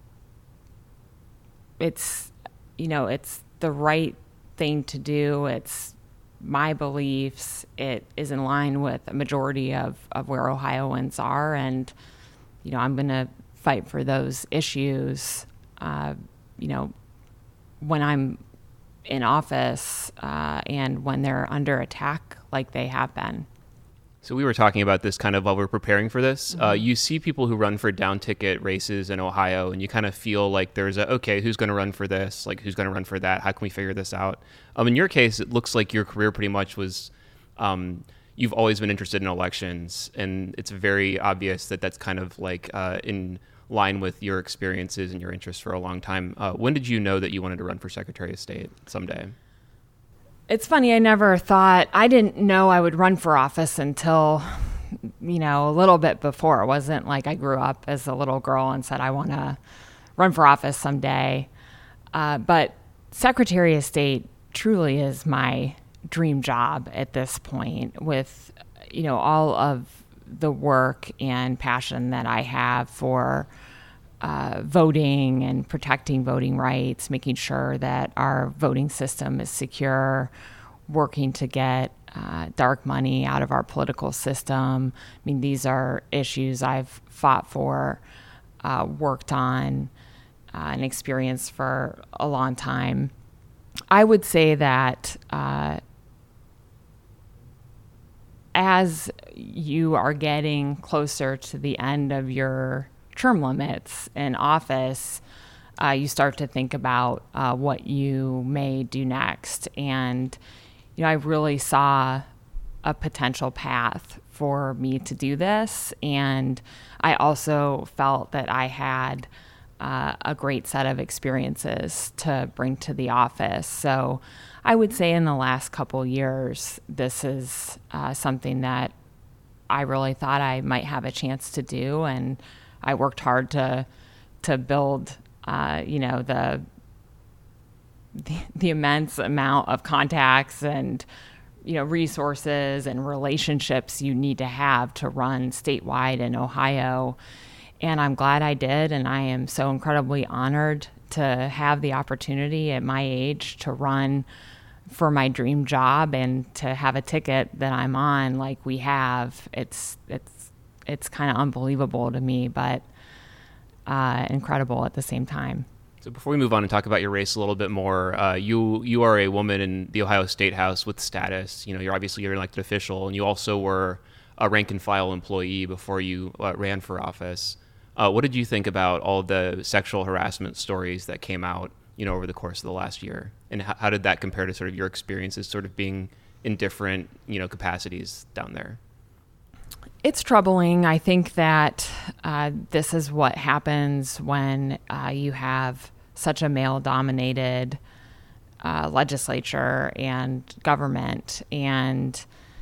it's, you know, it's the right thing to do. It's my beliefs. It is in line with a majority of, of where Ohioans are. And, you know, I'm going to fight for those issues, uh, you know, when I'm in office uh, and when they're under attack like they have been. So we were talking about this kind of while we we're preparing for this. Mm-hmm. Uh, you see people who run for down ticket races in Ohio, and you kind of feel like there's a, okay, who's going to run for this? Like, who's going to run for that? How can we figure this out? Um, in your case, it looks like your career pretty much was, um, you've always been interested in elections, and it's very obvious that that's kind of like uh, in line with your experiences and your interests for a long time. Uh, when did you know that you wanted to run for Secretary of State someday? It's funny, I never thought, I didn't know I would run for office until, you know, a little bit before. It wasn't like I grew up as a little girl and said, I want to run for office someday. Uh, but Secretary of State truly is my dream job at this point, with, you know, all of the work and passion that I have for uh, voting and protecting voting rights, making sure that our voting system is secure, working to get uh, dark money out of our political system. I mean, these are issues I've fought for, uh, worked on, uh, and experienced for a long time. I would say that uh, as you are getting closer to the end of your term limits in office, uh, you start to think about uh, what you may do next. And, you know, I really saw a potential path for me to do this. And I also felt that I had uh, a great set of experiences to bring to the office. So I would say in the last couple years, this is uh, something that I really thought I might have a chance to do, and I worked hard to to build, uh, you know, the, the the immense amount of contacts and, you know, resources and relationships you need to have to run statewide in Ohio. And I'm glad I did, and I am so incredibly honored to have the opportunity at my age to run for my dream job and to have a ticket that I'm on like we have. It's it's it's kind of unbelievable to me, but uh, incredible at the same time. So before we move on and talk about your race a little bit more, uh, you you are a woman in the Ohio State House with status. You know, you're obviously you're an elected official, and you also were a rank and file employee before you uh, ran for office. Uh, what did you think about all the sexual harassment stories that came out, you know, over the course of the last year? And how, how did that compare to sort of your experiences sort of being in different, you know, capacities down there? It's troubling. I think that uh, this is what happens when uh, you have such a male-dominated uh, legislature and government. And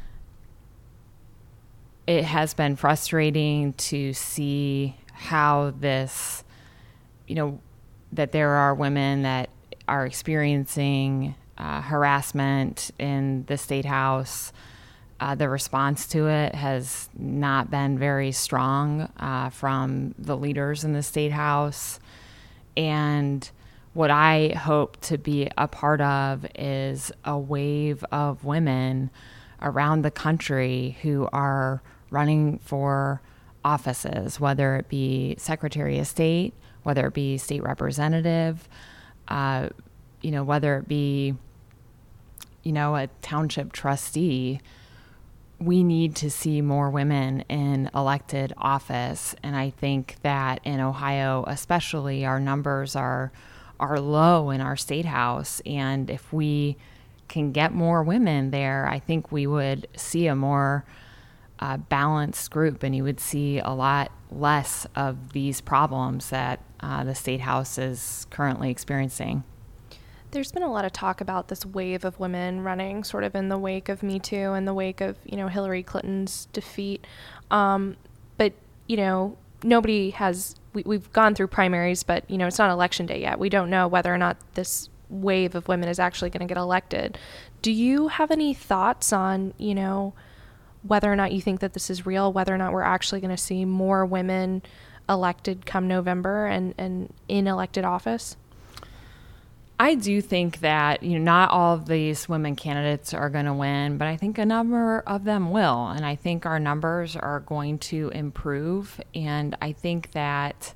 it has been frustrating to see how this, you know, that there are women that are experiencing uh, harassment in the State House. Uh, the response to it has not been very strong uh, from the leaders in the State House. And what I hope to be a part of is a wave of women around the country who are running for offices, whether it be Secretary of State, whether it be state representative, uh, you know, whether it be, you know, a township trustee. We need to see more women in elected office. And I think that in Ohio, especially, our numbers are are low in our state house. And if we can get more women there, I think we would see a more uh, balanced group, and you would see a lot less of these problems that uh, the state house is currently experiencing. There's been a lot of talk about this wave of women running sort of in the wake of Me Too, in the wake of, you know, Hillary Clinton's defeat. Um, but, you know, nobody has, we, we've gone through primaries, but, you know, it's not election day yet. We don't know whether or not this wave of women is actually going to get elected. Do you have any thoughts on, you know, whether or not you think that this is real, whether or not we're actually going to see more women elected come November and, and in elected office? I do think that, you know, not all of these women candidates are going to win, but I think a number of them will. And I think our numbers are going to improve. And I think that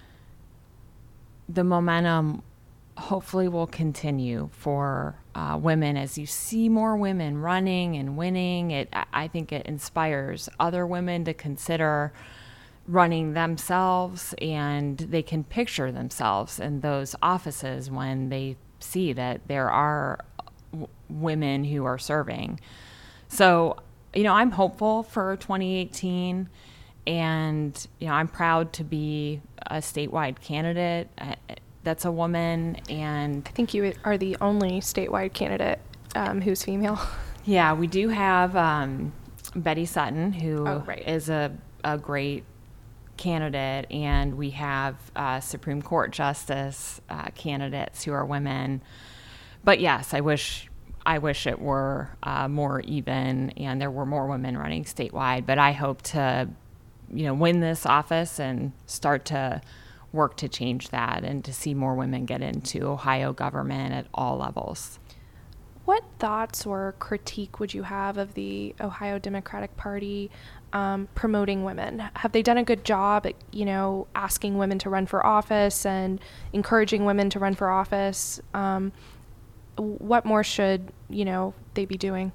the momentum hopefully will continue for uh, women. As you see more women running and winning, it, I think it inspires other women to consider running themselves, and they can picture themselves in those offices when they see that there are w- women who are serving. So, you know, I'm hopeful for twenty eighteen, and, you know, I'm proud to be a statewide candidate uh, that's a woman. And I think you are the only statewide candidate um, who's female. Yeah, we do have um, Betty Sutton, who oh, right. is a, a great candidate, and we have uh, Supreme Court Justice uh, candidates who are women. But yes, I wish I wish it were uh, more even and there were more women running statewide. But I hope to, you know, win this office and start to work to change that and to see more women get into Ohio government at all levels. What thoughts or critique would you have of the Ohio Democratic Party um, promoting women? Have they done a good job at, you know, asking women to run for office and encouraging women to run for office? Um, what more should, you know, they be doing?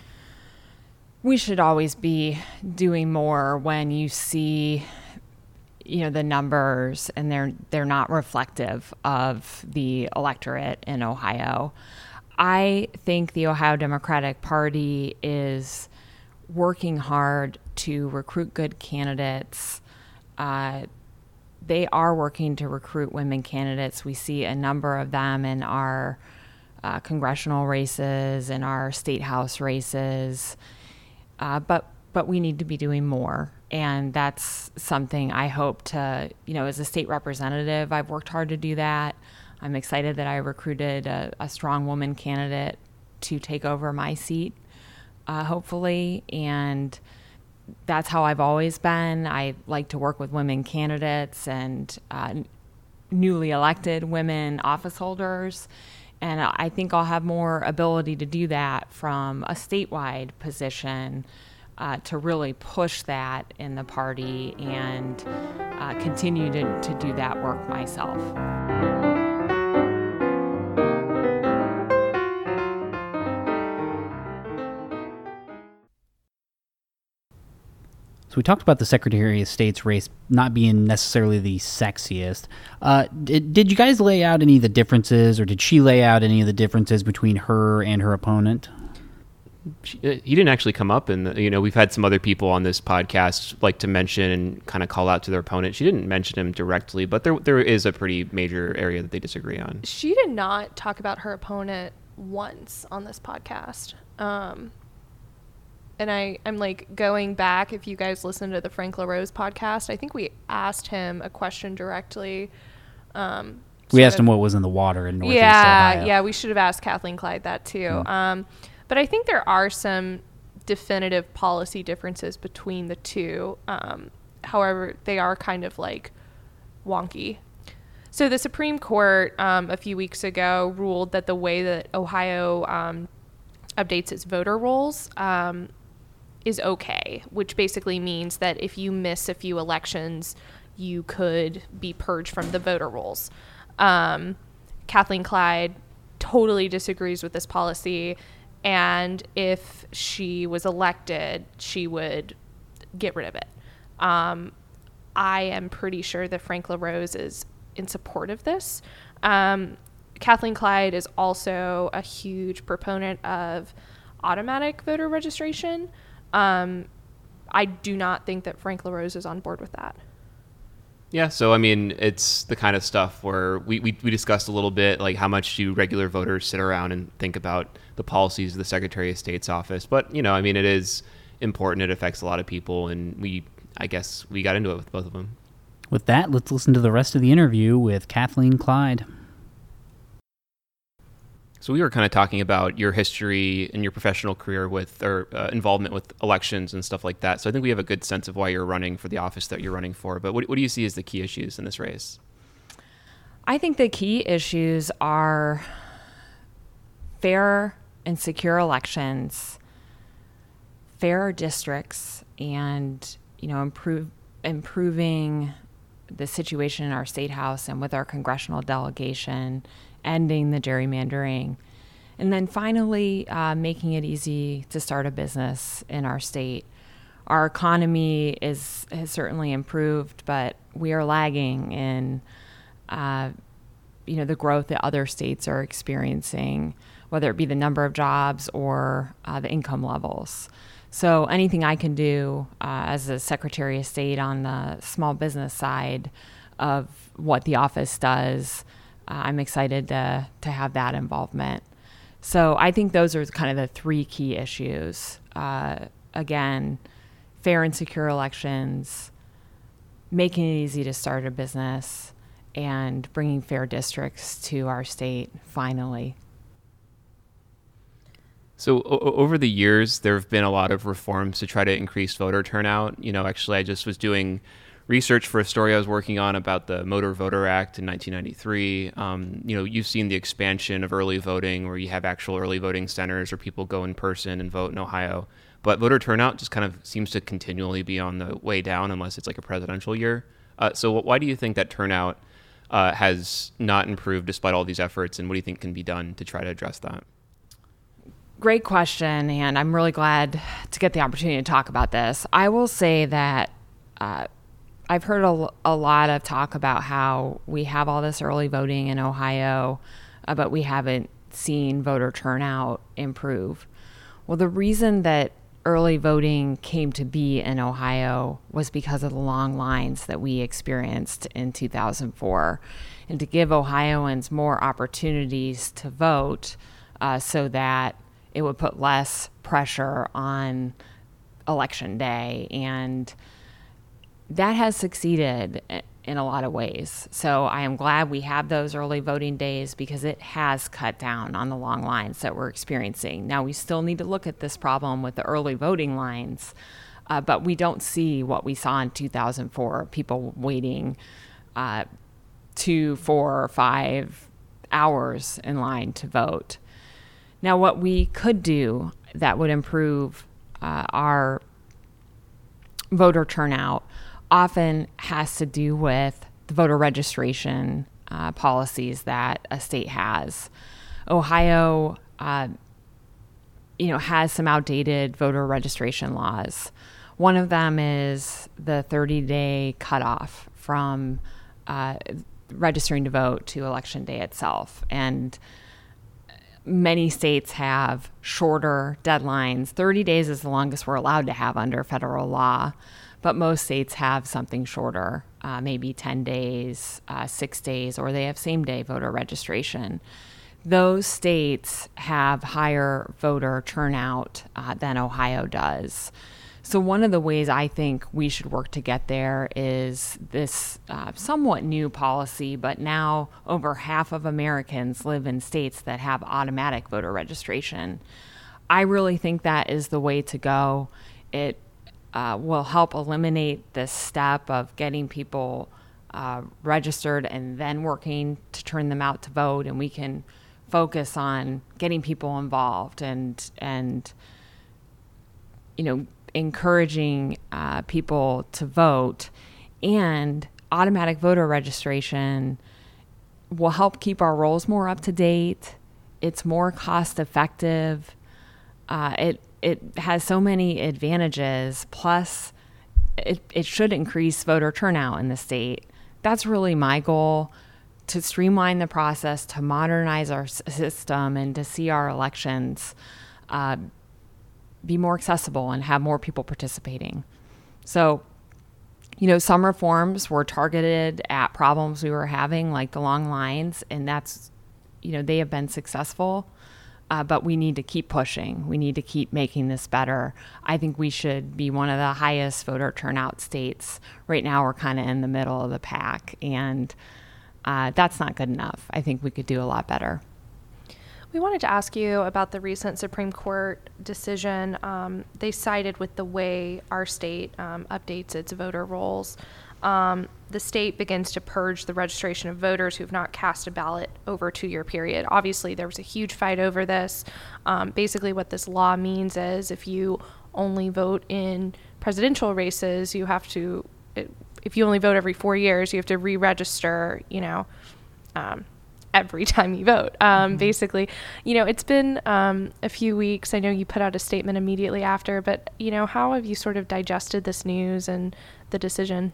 We should always be doing more when you see, you know, the numbers and they're they're not reflective of the electorate in Ohio. I think the Ohio Democratic Party is working hard to recruit good candidates. Uh, they are working to recruit women candidates. We see a number of them in our uh, congressional races and our state house races, uh, but but we need to be doing more. And that's something I hope to, you know, as a state representative, I've worked hard to do that. I'm excited that I recruited a, a strong woman candidate to take over my seat, uh, hopefully. And that's how I've always been. I like to work with women candidates and uh, newly elected women office holders. And I think I'll have more ability to do that from a statewide position uh, to really push that in the party and uh, continue to, to do that work myself. So we talked about the Secretary of State's race not being necessarily the sexiest. Uh, did, did you guys lay out any of the differences, or did she lay out any of the differences between her and her opponent? she, he didn't actually come up, and you know, we've had some other people on this podcast like to mention and kind of call out to their opponent. She didn't mention him directly, but there there is a pretty major area that they disagree on. She did not talk about her opponent once on this podcast. Um, and I, I'm like going back, if you guys listen to the Frank LaRose podcast, I think we asked him a question directly. Um, we asked of, him what was in the water in Northeast yeah, Ohio. Yeah, we should have asked Kathleen Clyde that too. Mm. Um, but I think there are some definitive policy differences between the two. Um, however, they are kind of like wonky. So the Supreme Court um, a few weeks ago ruled that the way that Ohio um, updates its voter rolls um, is okay, which basically means that if you miss a few elections, you could be purged from the voter rolls. Um, Kathleen Clyde totally disagrees with this policy, and if she was elected, she would get rid of it. Um, I am pretty sure that Frank LaRose is in support of this. Um, Kathleen Clyde is also a huge proponent of automatic voter registration. Um, I do not think that Frank LaRose is on board with that. Yeah, so I mean, it's the kind of stuff where we, we, we discussed a little bit, like how much do regular voters sit around and think about the policies of the Secretary of State's office. But, you know, I mean, it is important. It affects a lot of people. And we, I guess we got into it with both of them. With that, let's listen to the rest of the interview with Kathleen Clyde. So we were kind of talking about your history and your professional career with, or uh, involvement with elections and stuff like that. So I think we have a good sense of why you're running for the office that you're running for. But what, what do you see as the key issues in this race? I think the key issues are fair and secure elections, fair districts, and, you know, improve, improving the situation in our state house and with our congressional delegation, ending the gerrymandering, and then finally uh, making it easy to start a business in our state. Our economy is has certainly improved, but we are lagging in uh, you know, the growth that other states are experiencing, whether it be the number of jobs or uh, the income levels. So anything I can do uh, as a Secretary of State on the small business side of what the office does, uh, I'm excited to to have that involvement. So I think those are kind of the three key issues. Uh, again, fair and secure elections, making it easy to start a business, and bringing fair districts to our state finally. So o- over the years, there have been a lot of reforms to try to increase voter turnout. You know, actually, I just was doing research for a story I was working on about the Motor Voter Act in nineteen ninety-three. Um, you know, you've seen the expansion of early voting where you have actual early voting centers where people go in person and vote in Ohio. But voter turnout just kind of seems to continually be on the way down unless it's like a presidential year. Uh, so why do you think that turnout uh, has not improved despite all these efforts, and what do you think can be done to try to address that? Great question, and I'm really glad to get the opportunity to talk about this. I will say that uh, I've heard a, a lot of talk about how we have all this early voting in Ohio, uh, but we haven't seen voter turnout improve. Well, the reason that early voting came to be in Ohio was because of the long lines that we experienced in two thousand four. And to give Ohioans more opportunities to vote uh, so that it would put less pressure on election day. And that has succeeded in a lot of ways. So I am glad we have those early voting days because it has cut down on the long lines that we're experiencing. Now, we still need to look at this problem with the early voting lines, uh, but we don't see what we saw in two thousand four, people waiting uh, two, four, or five hours in line to vote. Now, what we could do that would improve uh, our voter turnout often has to do with the voter registration uh, policies that a state has. Ohio, uh, you know, has some outdated voter registration laws. One of them is the thirty-day cutoff from uh, registering to vote to election day itself. And Many states have shorter deadlines. thirty days is the longest we're allowed to have under federal law, but most states have something shorter, uh, maybe ten days, uh, six days, or they have same-day voter registration. Those states have higher voter turnout uh, than Ohio does. So one of the ways I think we should work to get there is this uh, somewhat new policy, but now over half of Americans live in states that have automatic voter registration. I really think that is the way to go. It uh, will help eliminate this step of getting people uh, registered and then working to turn them out to vote, and we can focus on getting people involved and, and you know, encouraging uh, people to vote. And automatic voter registration will help keep our rolls more up to date. It's more cost effective. Uh, it it has so many advantages. Plus, it, it should increase voter turnout in the state. That's really my goal, to streamline the process, to modernize our s- system, and to see our elections uh, be more accessible and have more people participating. So, you know, some reforms were targeted at problems we were having, like the long lines, and that's, you know, they have been successful, uh, but we need to keep pushing. We need to keep making this better. I think we should be one of the highest voter turnout states. Right now, we're kind of in the middle of the pack, and uh, that's not good enough. I think we could do a lot better. We wanted to ask you about the recent Supreme Court decision. Um, they sided with the way our state um, updates its voter rolls. Um, the state begins to purge the registration of voters who have not cast a ballot over a two-year period. Obviously, there was a huge fight over this. Um, basically, what this law means is if you only vote in presidential races, you have to, if you only vote every four years, you have to re-register, you know, um, every time you vote. Um, mm-hmm. Basically, you know, it's been um, a few weeks. I know you put out a statement immediately after, but, you know, how have you sort of digested this news and the decision?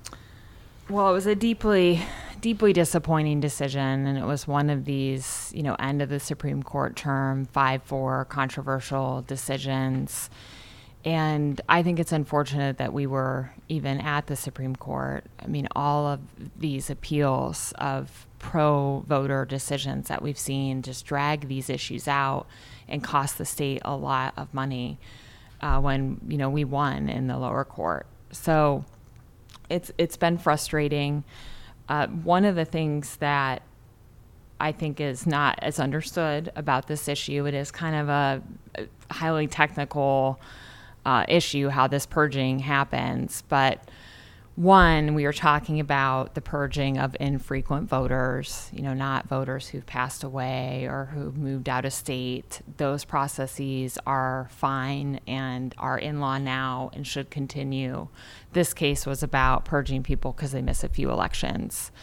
Well, it was a deeply, deeply disappointing decision, and it was one of these, you know, end of the Supreme Court term, five four controversial decisions. And I think it's unfortunate that we were even at the Supreme Court. I mean, all of these appeals of pro-voter decisions that we've seen just drag these issues out and cost the state a lot of money uh, when, you know, we won in the lower court. So it's it's been frustrating. Uh, one of the things that I think is not as understood about this issue, it is kind of a, a highly technical Uh, issue, how this purging happens. But one, we are talking about the purging of infrequent voters, you know, not voters who've passed away or who've moved out of state. Those processes are fine and are in law now and should continue. This case was about purging people because they miss a few elections.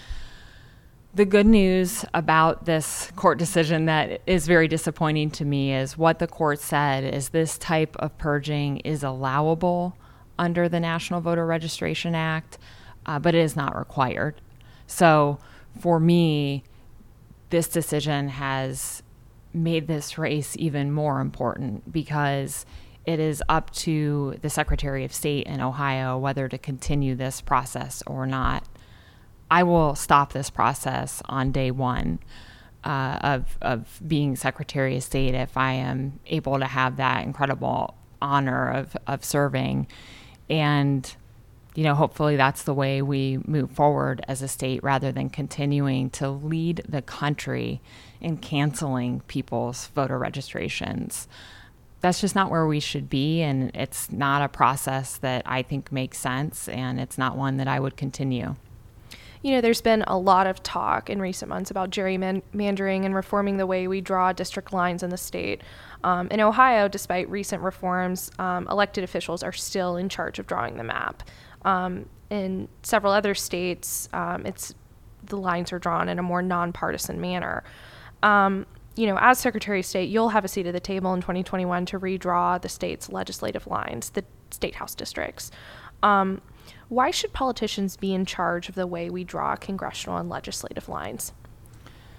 The good news about this court decision that is very disappointing to me is what the court said is this type of purging is allowable under the National Voter Registration Act, uh, but it is not required. So for me, this decision has made this race even more important because it is up to the Secretary of State in Ohio whether to continue this process or not. I will stop this process on day one uh, of of being Secretary of State if I am able to have that incredible honor of, of serving. And, you know, hopefully that's the way we move forward as a state rather than continuing to lead the country in canceling people's voter registrations. That's just not where we should be, and it's not a process that I think makes sense, and it's not one that I would continue. You know, there's been a lot of talk in recent months about gerrymandering and reforming the way we draw district lines in the state. Um, in Ohio, despite recent reforms, um, elected officials are still in charge of drawing the map. Um, in several other states, um, it's the lines are drawn in a more nonpartisan manner. Um, you know, as Secretary of State, you'll have a seat at the table in twenty twenty-one to redraw the state's legislative lines, the state house districts. Um, Why should politicians be in charge of the way we draw congressional and legislative lines?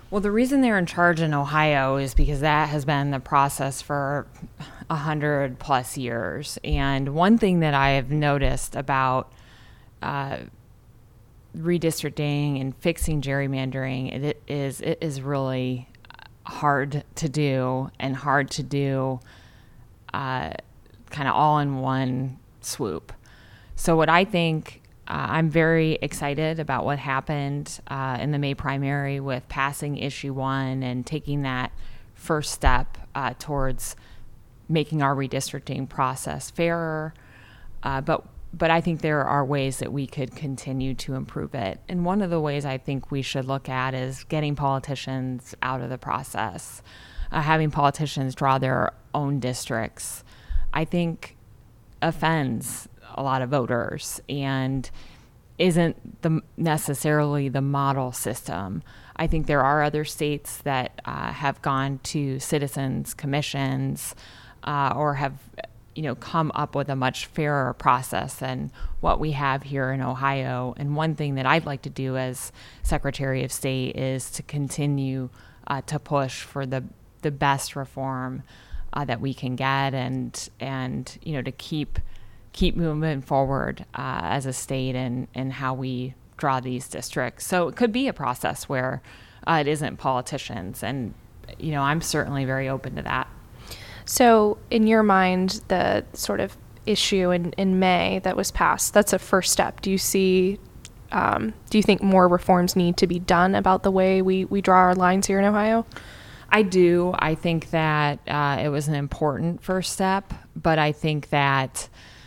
Well, the reason they're in charge in Ohio is because that has been the process for a hundred plus years. And one thing that I have noticed about uh, redistricting and fixing gerrymandering it is it is really hard to do and hard to do uh, kind of all in one swoop. So what I think Uh, I'm very excited about what happened uh, in the May primary with passing issue one and taking that first step uh, towards making our redistricting process fairer. Uh, but but I think there are ways that we could continue to improve it. And one of the ways I think we should look at is getting politicians out of the process, uh, having politicians draw their own districts. I think offends a lot of voters and isn't the necessarily the model system. I think there are other states that uh, have gone to citizens commissions uh, or have, you know, come up with a much fairer process than what we have here in Ohio. And one thing that I'd like to do as Secretary of State is to continue uh, to push for the the best reform uh, that we can get, and and you know to keep. keep moving forward uh, as a state and, and how we draw these districts. So it could be a process where uh, it isn't politicians. And, you know, I'm certainly very open to that. So in your mind, the sort of issue in, in May that was passed, that's a first step. Do you see, um, do you think more reforms need to be done about the way we, we draw our lines here in Ohio? I do. I think that uh, it was an important first step, but I think that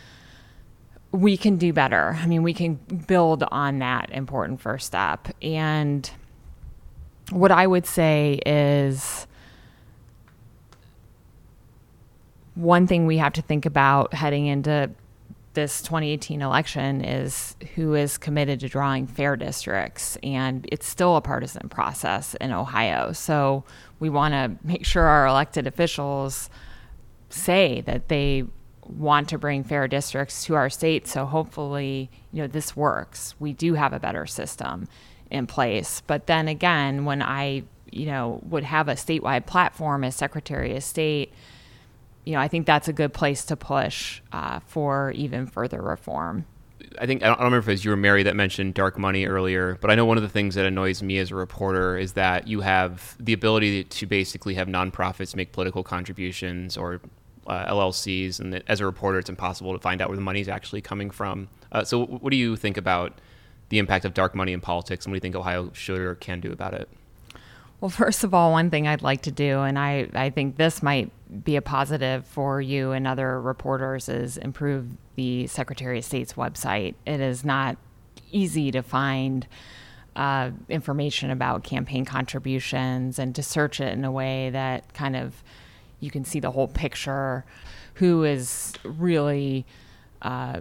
we can do better. I mean, we can build on that important first step. And what I would say is one thing we have to think about heading into this twenty eighteen election is who is committed to drawing fair districts. And it's still a partisan process in Ohio. So we want to make sure our elected officials say that they want to bring fair districts to our state. So hopefully, you know, this works. We do have a better system in place. But then again, when I, you know, would have a statewide platform as Secretary of State, you know, I think that's a good place to push uh, for even further reform. I think, I don't, I don't remember if it was you or Mary that mentioned dark money earlier, but I know one of the things that annoys me as a reporter is that you have the ability to basically have nonprofits make political contributions or Uh, L L Cs, and that as a reporter, it's impossible to find out where the money is actually coming from. Uh, so what do you think about the impact of dark money in politics, and what do you think Ohio should or can do about it? Well, first of all, one thing I'd like to do, and I, I think this might be a positive for you and other reporters, is improve the Secretary of State's website. It is not easy to find uh, information about campaign contributions and to search it in a way that kind of you can see the whole picture, who is really uh,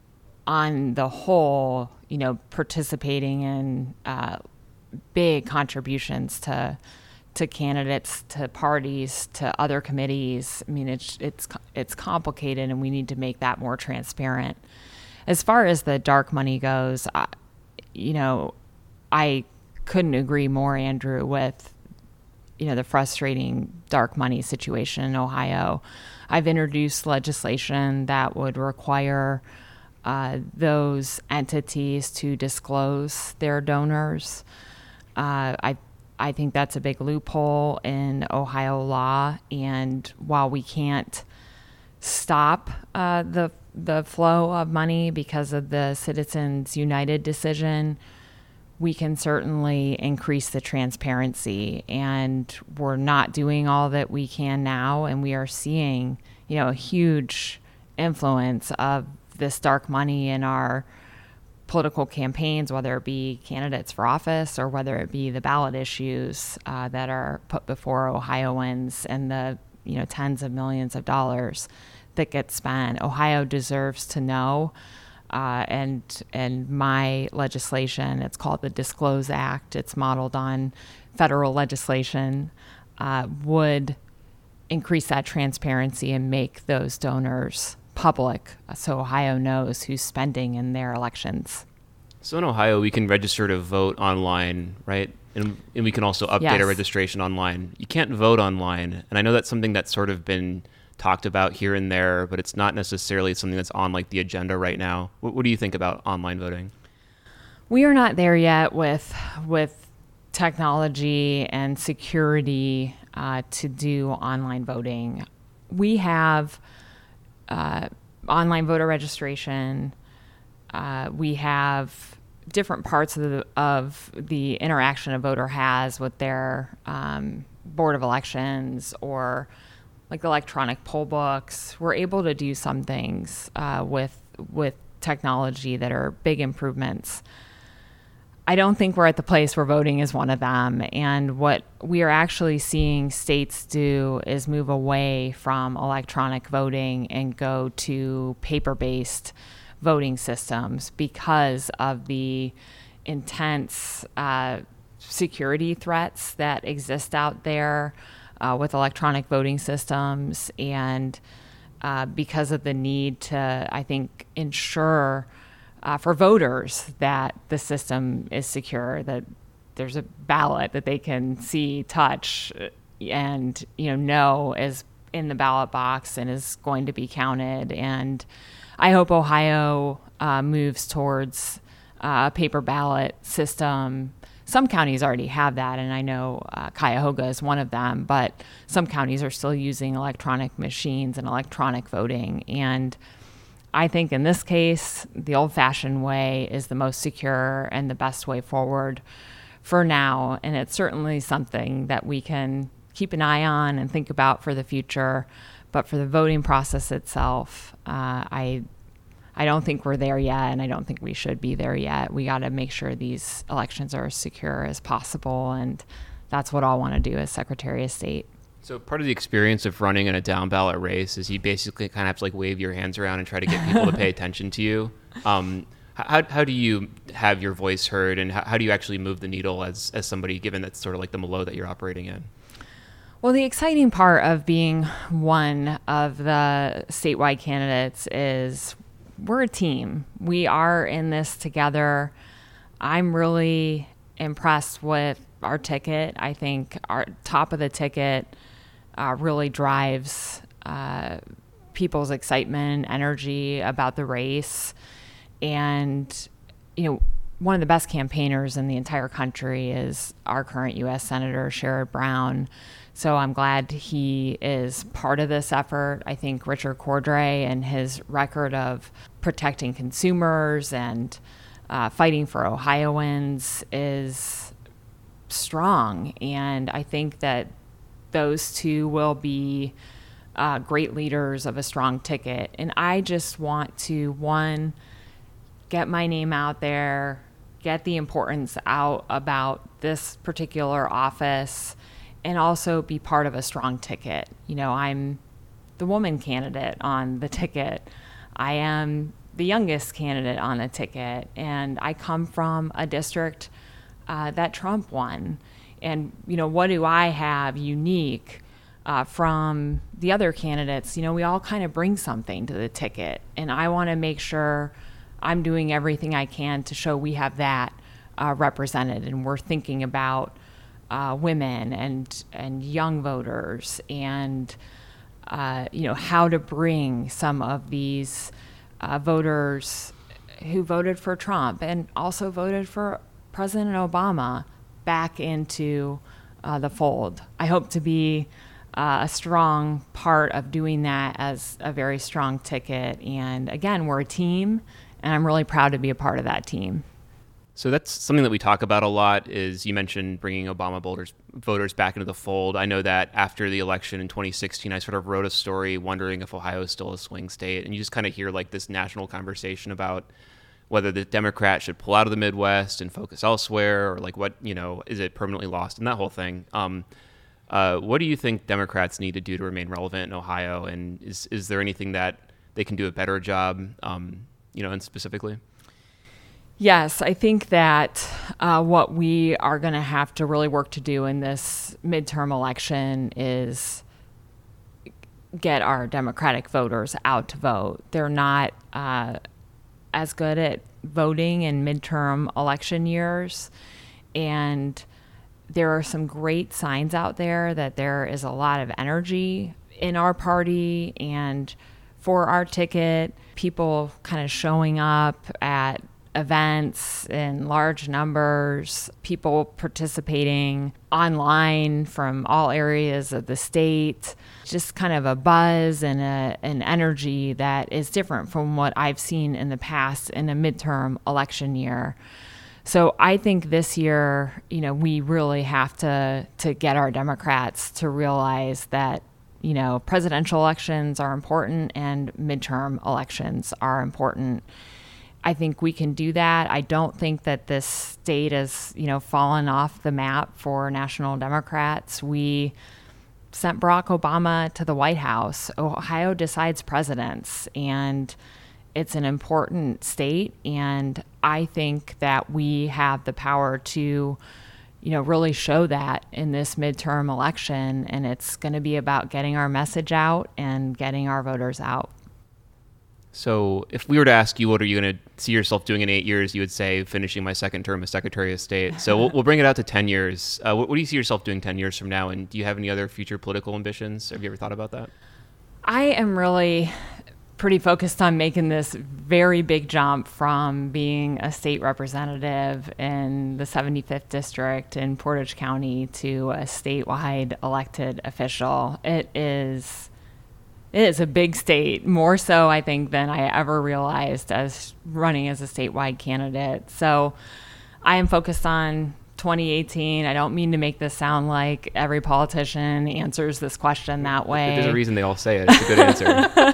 on the whole, you know, participating in uh, big contributions to to candidates, to parties, to other committees. I mean, it's it's it's complicated, and we need to make that more transparent. As far as the dark money goes, I, you know, I couldn't agree more, Andrew, with you know, the frustrating dark money situation in Ohio. I've introduced legislation that would require uh, those entities to disclose their donors. Uh, I I think that's a big loophole in Ohio law, and while we can't stop uh, the the flow of money because of the Citizens United decision, we can certainly increase the transparency, and we're not doing all that we can now. And we are seeing, you know, a huge influence of this dark money in our political campaigns, whether it be candidates for office or whether it be the ballot issues uh, that are put before Ohioans, and the, you know, tens of millions of dollars that get spent. Ohio deserves to know. Uh, and and my legislation, it's called the Disclose Act. It's modeled on federal legislation, uh, would increase that transparency and make those donors public, so Ohio knows who's spending in their elections. So in Ohio, we can register to vote online, right? And, and we can also update Yes. our registration online. You can't vote online. And I know that's something that's sort of been talked about here and there, but it's not necessarily something that's on like the agenda right now. What, what do you think about online voting? We are not there yet with with technology and security uh, to do online voting. We have uh, online voter registration. Uh, we have different parts of the, of the interaction a voter has with their um, board of elections or like electronic poll books. We're able to do some things uh, with with technology that are big improvements. I don't think we're at the place where voting is one of them. And what we are actually seeing states do is move away from electronic voting and go to paper-based voting systems because of the intense uh, security threats that exist out there uh, with electronic voting systems, and uh, because of the need to, I think, ensure uh, for voters that the system is secure, that there's a ballot that they can see, touch, and you know know is in the ballot box and is going to be counted. And I hope Ohio uh, moves towards uh, a paper ballot system. Some counties already have that, and I know uh, Cuyahoga is one of them, but some counties are still using electronic machines and electronic voting. And I think in this case, the old-fashioned way is the most secure and the best way forward for now. And it's certainly something that we can keep an eye on and think about for the future. But for the voting process itself, uh, I I don't think we're there yet, and I don't think we should be there yet. We got to make sure these elections are as secure as possible, and that's what I'll want to do as Secretary of State. So part of the experience of running in a down ballot race is you basically kind of have to like wave your hands around and try to get people to pay attention to you. Um, how how do you have your voice heard, and how, how do you actually move the needle as as somebody, given that's sort of like the milieu that you're operating in? Well, the exciting part of being one of the statewide candidates is we're a team. We are in this together. I'm really impressed with our ticket. I think our top of the ticket uh, really drives uh, people's excitement, energy about the race. And, you know, one of the best campaigners in the entire country is our current U S Senator Sherrod Brown. So I'm glad he is part of this effort. I think Richard Cordray and his record of protecting consumers and uh, fighting for Ohioans is strong. And I think that those two will be uh, great leaders of a strong ticket. And I just want to, one, get my name out there, get the importance out about this particular office, and also be part of a strong ticket. You know, I'm the woman candidate on the ticket. I am the youngest candidate on the ticket, and I come from a district uh, that Trump won. And, you know, what do I have unique uh, from the other candidates? You know, we all kind of bring something to the ticket, and I want to make sure I'm doing everything I can to show we have that uh, represented, and we're thinking about Uh, women and and young voters, and uh, you know how to bring some of these uh, voters who voted for Trump and also voted for President Obama back into uh, the fold. I hope to be uh, a strong part of doing that as a very strong ticket. And again, we're a team, and I'm really proud to be a part of that team. So that's something that we talk about a lot. Is you mentioned bringing Obama voters voters back into the fold. I know that after the election in twenty sixteen, I sort of wrote a story wondering if Ohio is still a swing state, and you just kind of hear like this national conversation about whether the Democrats should pull out of the Midwest and focus elsewhere, or like what, you know, is it permanently lost, and that whole thing. Um, uh, what do you think Democrats need to do to remain relevant in Ohio, and is is there anything that they can do a better job, um, you know, and specifically? Yes, I think that uh, what we are going to have to really work to do in this midterm election is get our Democratic voters out to vote. They're not uh, as good at voting in midterm election years. And there are some great signs out there that there is a lot of energy in our party and for our ticket, people kind of showing up at events in large numbers, people participating online from all areas of the state, just kind of a buzz and a, an energy that is different from what I've seen in the past in a midterm election year. So I think this year, you know, we really have to to get our Democrats to realize that, you know, presidential elections are important and midterm elections are important. I think we can do that. I don't think that this state has, you know, fallen off the map for national Democrats. We sent Barack Obama to the White House. Ohio decides presidents, and it's an important state. And I think that we have the power to, you know, really show that in this midterm election. And it's going to be about getting our message out and getting our voters out. So if we were to ask you, what are you going to see yourself doing in eight years, you would say finishing my second term as Secretary of State. So we'll, we'll bring it out to ten years. Uh, what, what do you see yourself doing ten years from now? And do you have any other future political ambitions? Have you ever thought about that? I am really pretty focused on making this very big jump from being a state representative in the seventy-fifth district in Portage County to a statewide elected official. It is... It is a big state, more so, I think, than I ever realized as running as a statewide candidate. So I am focused on twenty eighteen. I don't mean to make this sound like every politician answers this question that way. There's a reason they all say it. It's a good answer.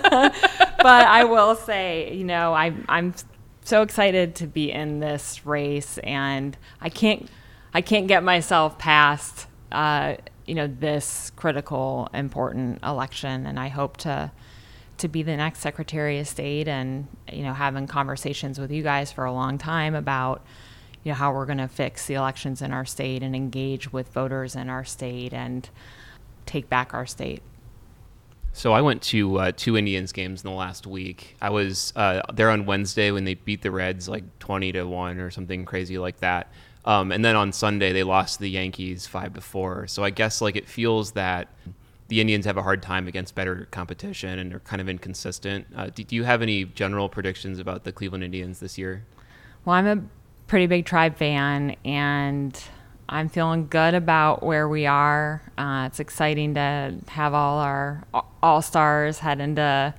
But I will say, you know, I, I'm so excited to be in this race, and I can't, I can't get myself past uh, you know, this critical, important election. And I hope to to be the next Secretary of State and, you know, having conversations with you guys for a long time about, you know, how we're going to fix the elections in our state and engage with voters in our state and take back our state. So I went to uh, two Indians games in the last week. I was uh, there on Wednesday when they beat the Reds like twenty to one or something crazy like that. Um, and then on Sunday, they lost to the Yankees five to four. So I guess like it feels that the Indians have a hard time against better competition and they're kind of inconsistent. Uh, do, do you have any general predictions about the Cleveland Indians this year? Well, I'm a pretty big Tribe fan, and I'm feeling good about where we are. Uh, it's exciting to have all our All-Stars head into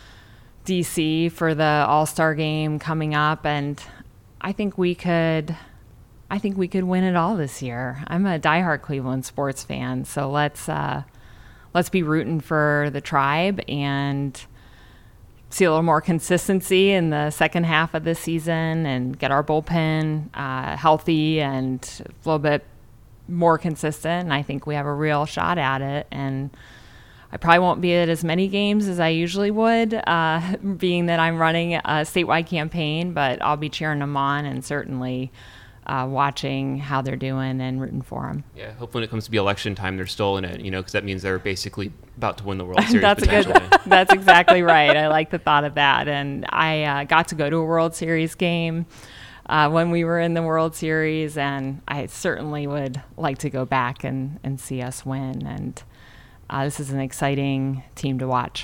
D C for the All-Star game coming up, and I think we could... I think we could win it all this year. I'm a diehard Cleveland sports fan, so let's uh, let's be rooting for the Tribe and see a little more consistency in the second half of the season and get our bullpen uh, healthy and a little bit more consistent. And I think we have a real shot at it. And I probably won't be at as many games as I usually would, uh, being that I'm running a statewide campaign, but I'll be cheering them on and certainly Uh, watching how they're doing and rooting for them. Yeah, hope when it comes to be election time, they're still in it, you know, because that means they're basically about to win the World Series. That's a good. That's exactly right. I like the thought of that. And I uh, got to go to a World Series game uh, when we were in the World Series, and I certainly would like to go back and, and see us win. And uh, this is an exciting team to watch.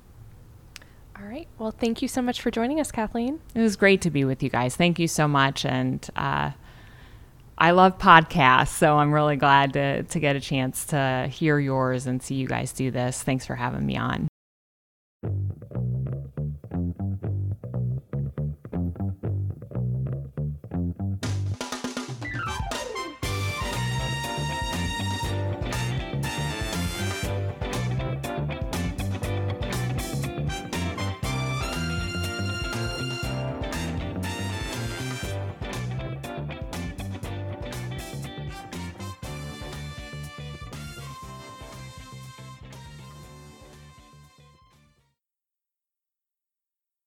All right. Well, thank you so much for joining us, Kathleen. It was great to be with you guys. Thank you so much. And uh, I love podcasts, so I'm really glad to, to get a chance to hear yours and see you guys do this. Thanks for having me on.